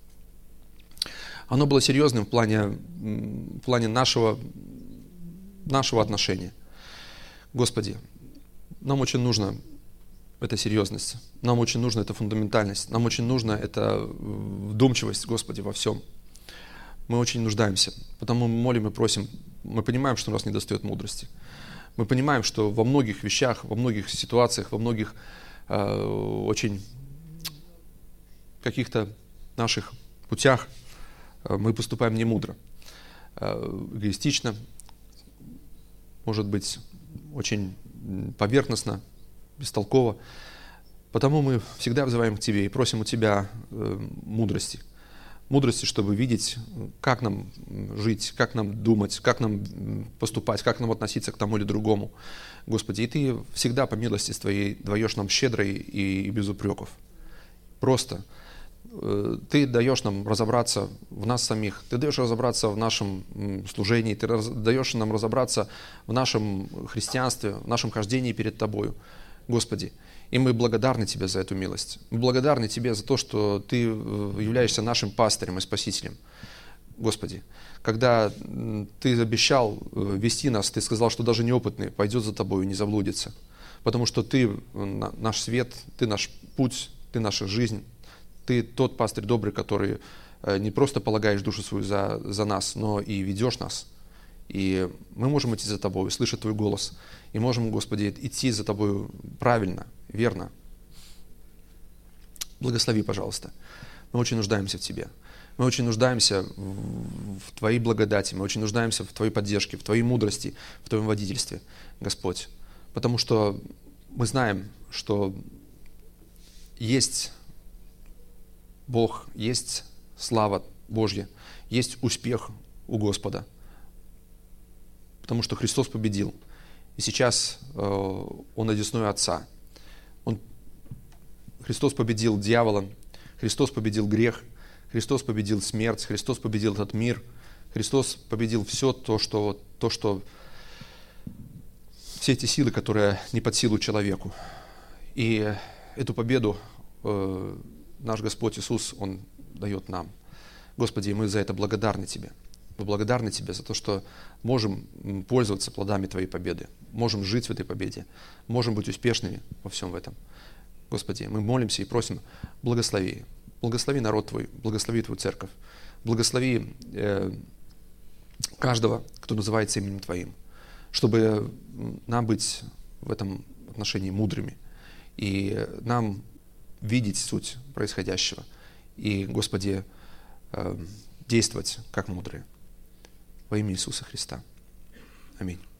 Оно было серьезным в плане, в плане нашего, нашего отношения. Господи, нам очень нужна эта серьезность, нам очень нужна эта фундаментальность, нам очень нужна эта вдумчивость, Господи, во всем. Мы очень нуждаемся, потому мы молим и просим. Мы понимаем, что у нас недостает мудрости. Мы понимаем, что во многих вещах, во многих ситуациях, во многих э, очень каких-то наших путях мы поступаем немудро, эгоистично, может быть, очень поверхностно, бестолково. Потому мы всегда взываем к Тебе и просим у Тебя мудрости. Мудрости, чтобы видеть, как нам жить, как нам думать, как нам поступать, как нам относиться к тому или другому. Господи, и Ты всегда по милости Твоей даешь нам щедро и без упреков. Просто Ты даешь нам разобраться в нас самих, Ты даешь разобраться в нашем служении, Ты даешь нам разобраться в нашем христианстве, в нашем хождении перед Тобою, Господи. И мы благодарны Тебе за эту милость. Мы благодарны Тебе за то, что Ты являешься нашим пастырем и спасителем, Господи. Когда Ты обещал вести нас, Ты сказал, что даже неопытный пойдет за Тобою и не заблудится. Потому что Ты наш свет, Ты наш путь, Ты наша жизнь. Ты тот пастырь добрый, который не просто полагаешь душу свою за, за нас, но и ведешь нас. И мы можем идти за Тобой, слышать Твой голос. И можем, Господи, идти за Тобой правильно, верно. Благослови, пожалуйста. Мы очень нуждаемся в Тебе. Мы очень нуждаемся в Твоей благодати. Мы очень нуждаемся в Твоей поддержке, в Твоей мудрости, в Твоем водительстве, Господь. Потому что мы знаем, что есть Бог, есть слава Божья, есть успех у Господа, потому что Христос победил. И сейчас э, Он одесную Отца. Он, Христос победил дьявола, Христос победил грех, Христос победил смерть, Христос победил этот мир, Христос победил все то, что, то, что все эти силы, которые не под силу человеку. И эту победу э, наш Господь Иисус, Он дает нам. Господи, мы за это благодарны Тебе. Мы благодарны Тебе за то, что можем пользоваться плодами Твоей победы, можем жить в этой победе, можем быть успешными во всем в этом. Господи, мы молимся и просим, благослови, благослови народ Твой, благослови Твою церковь, благослови э, каждого, кто называется именем Твоим, чтобы нам быть в этом отношении мудрыми и нам видеть суть происходящего. И, Господи, действовать как мудрые. Во имя Иисуса Христа. Аминь.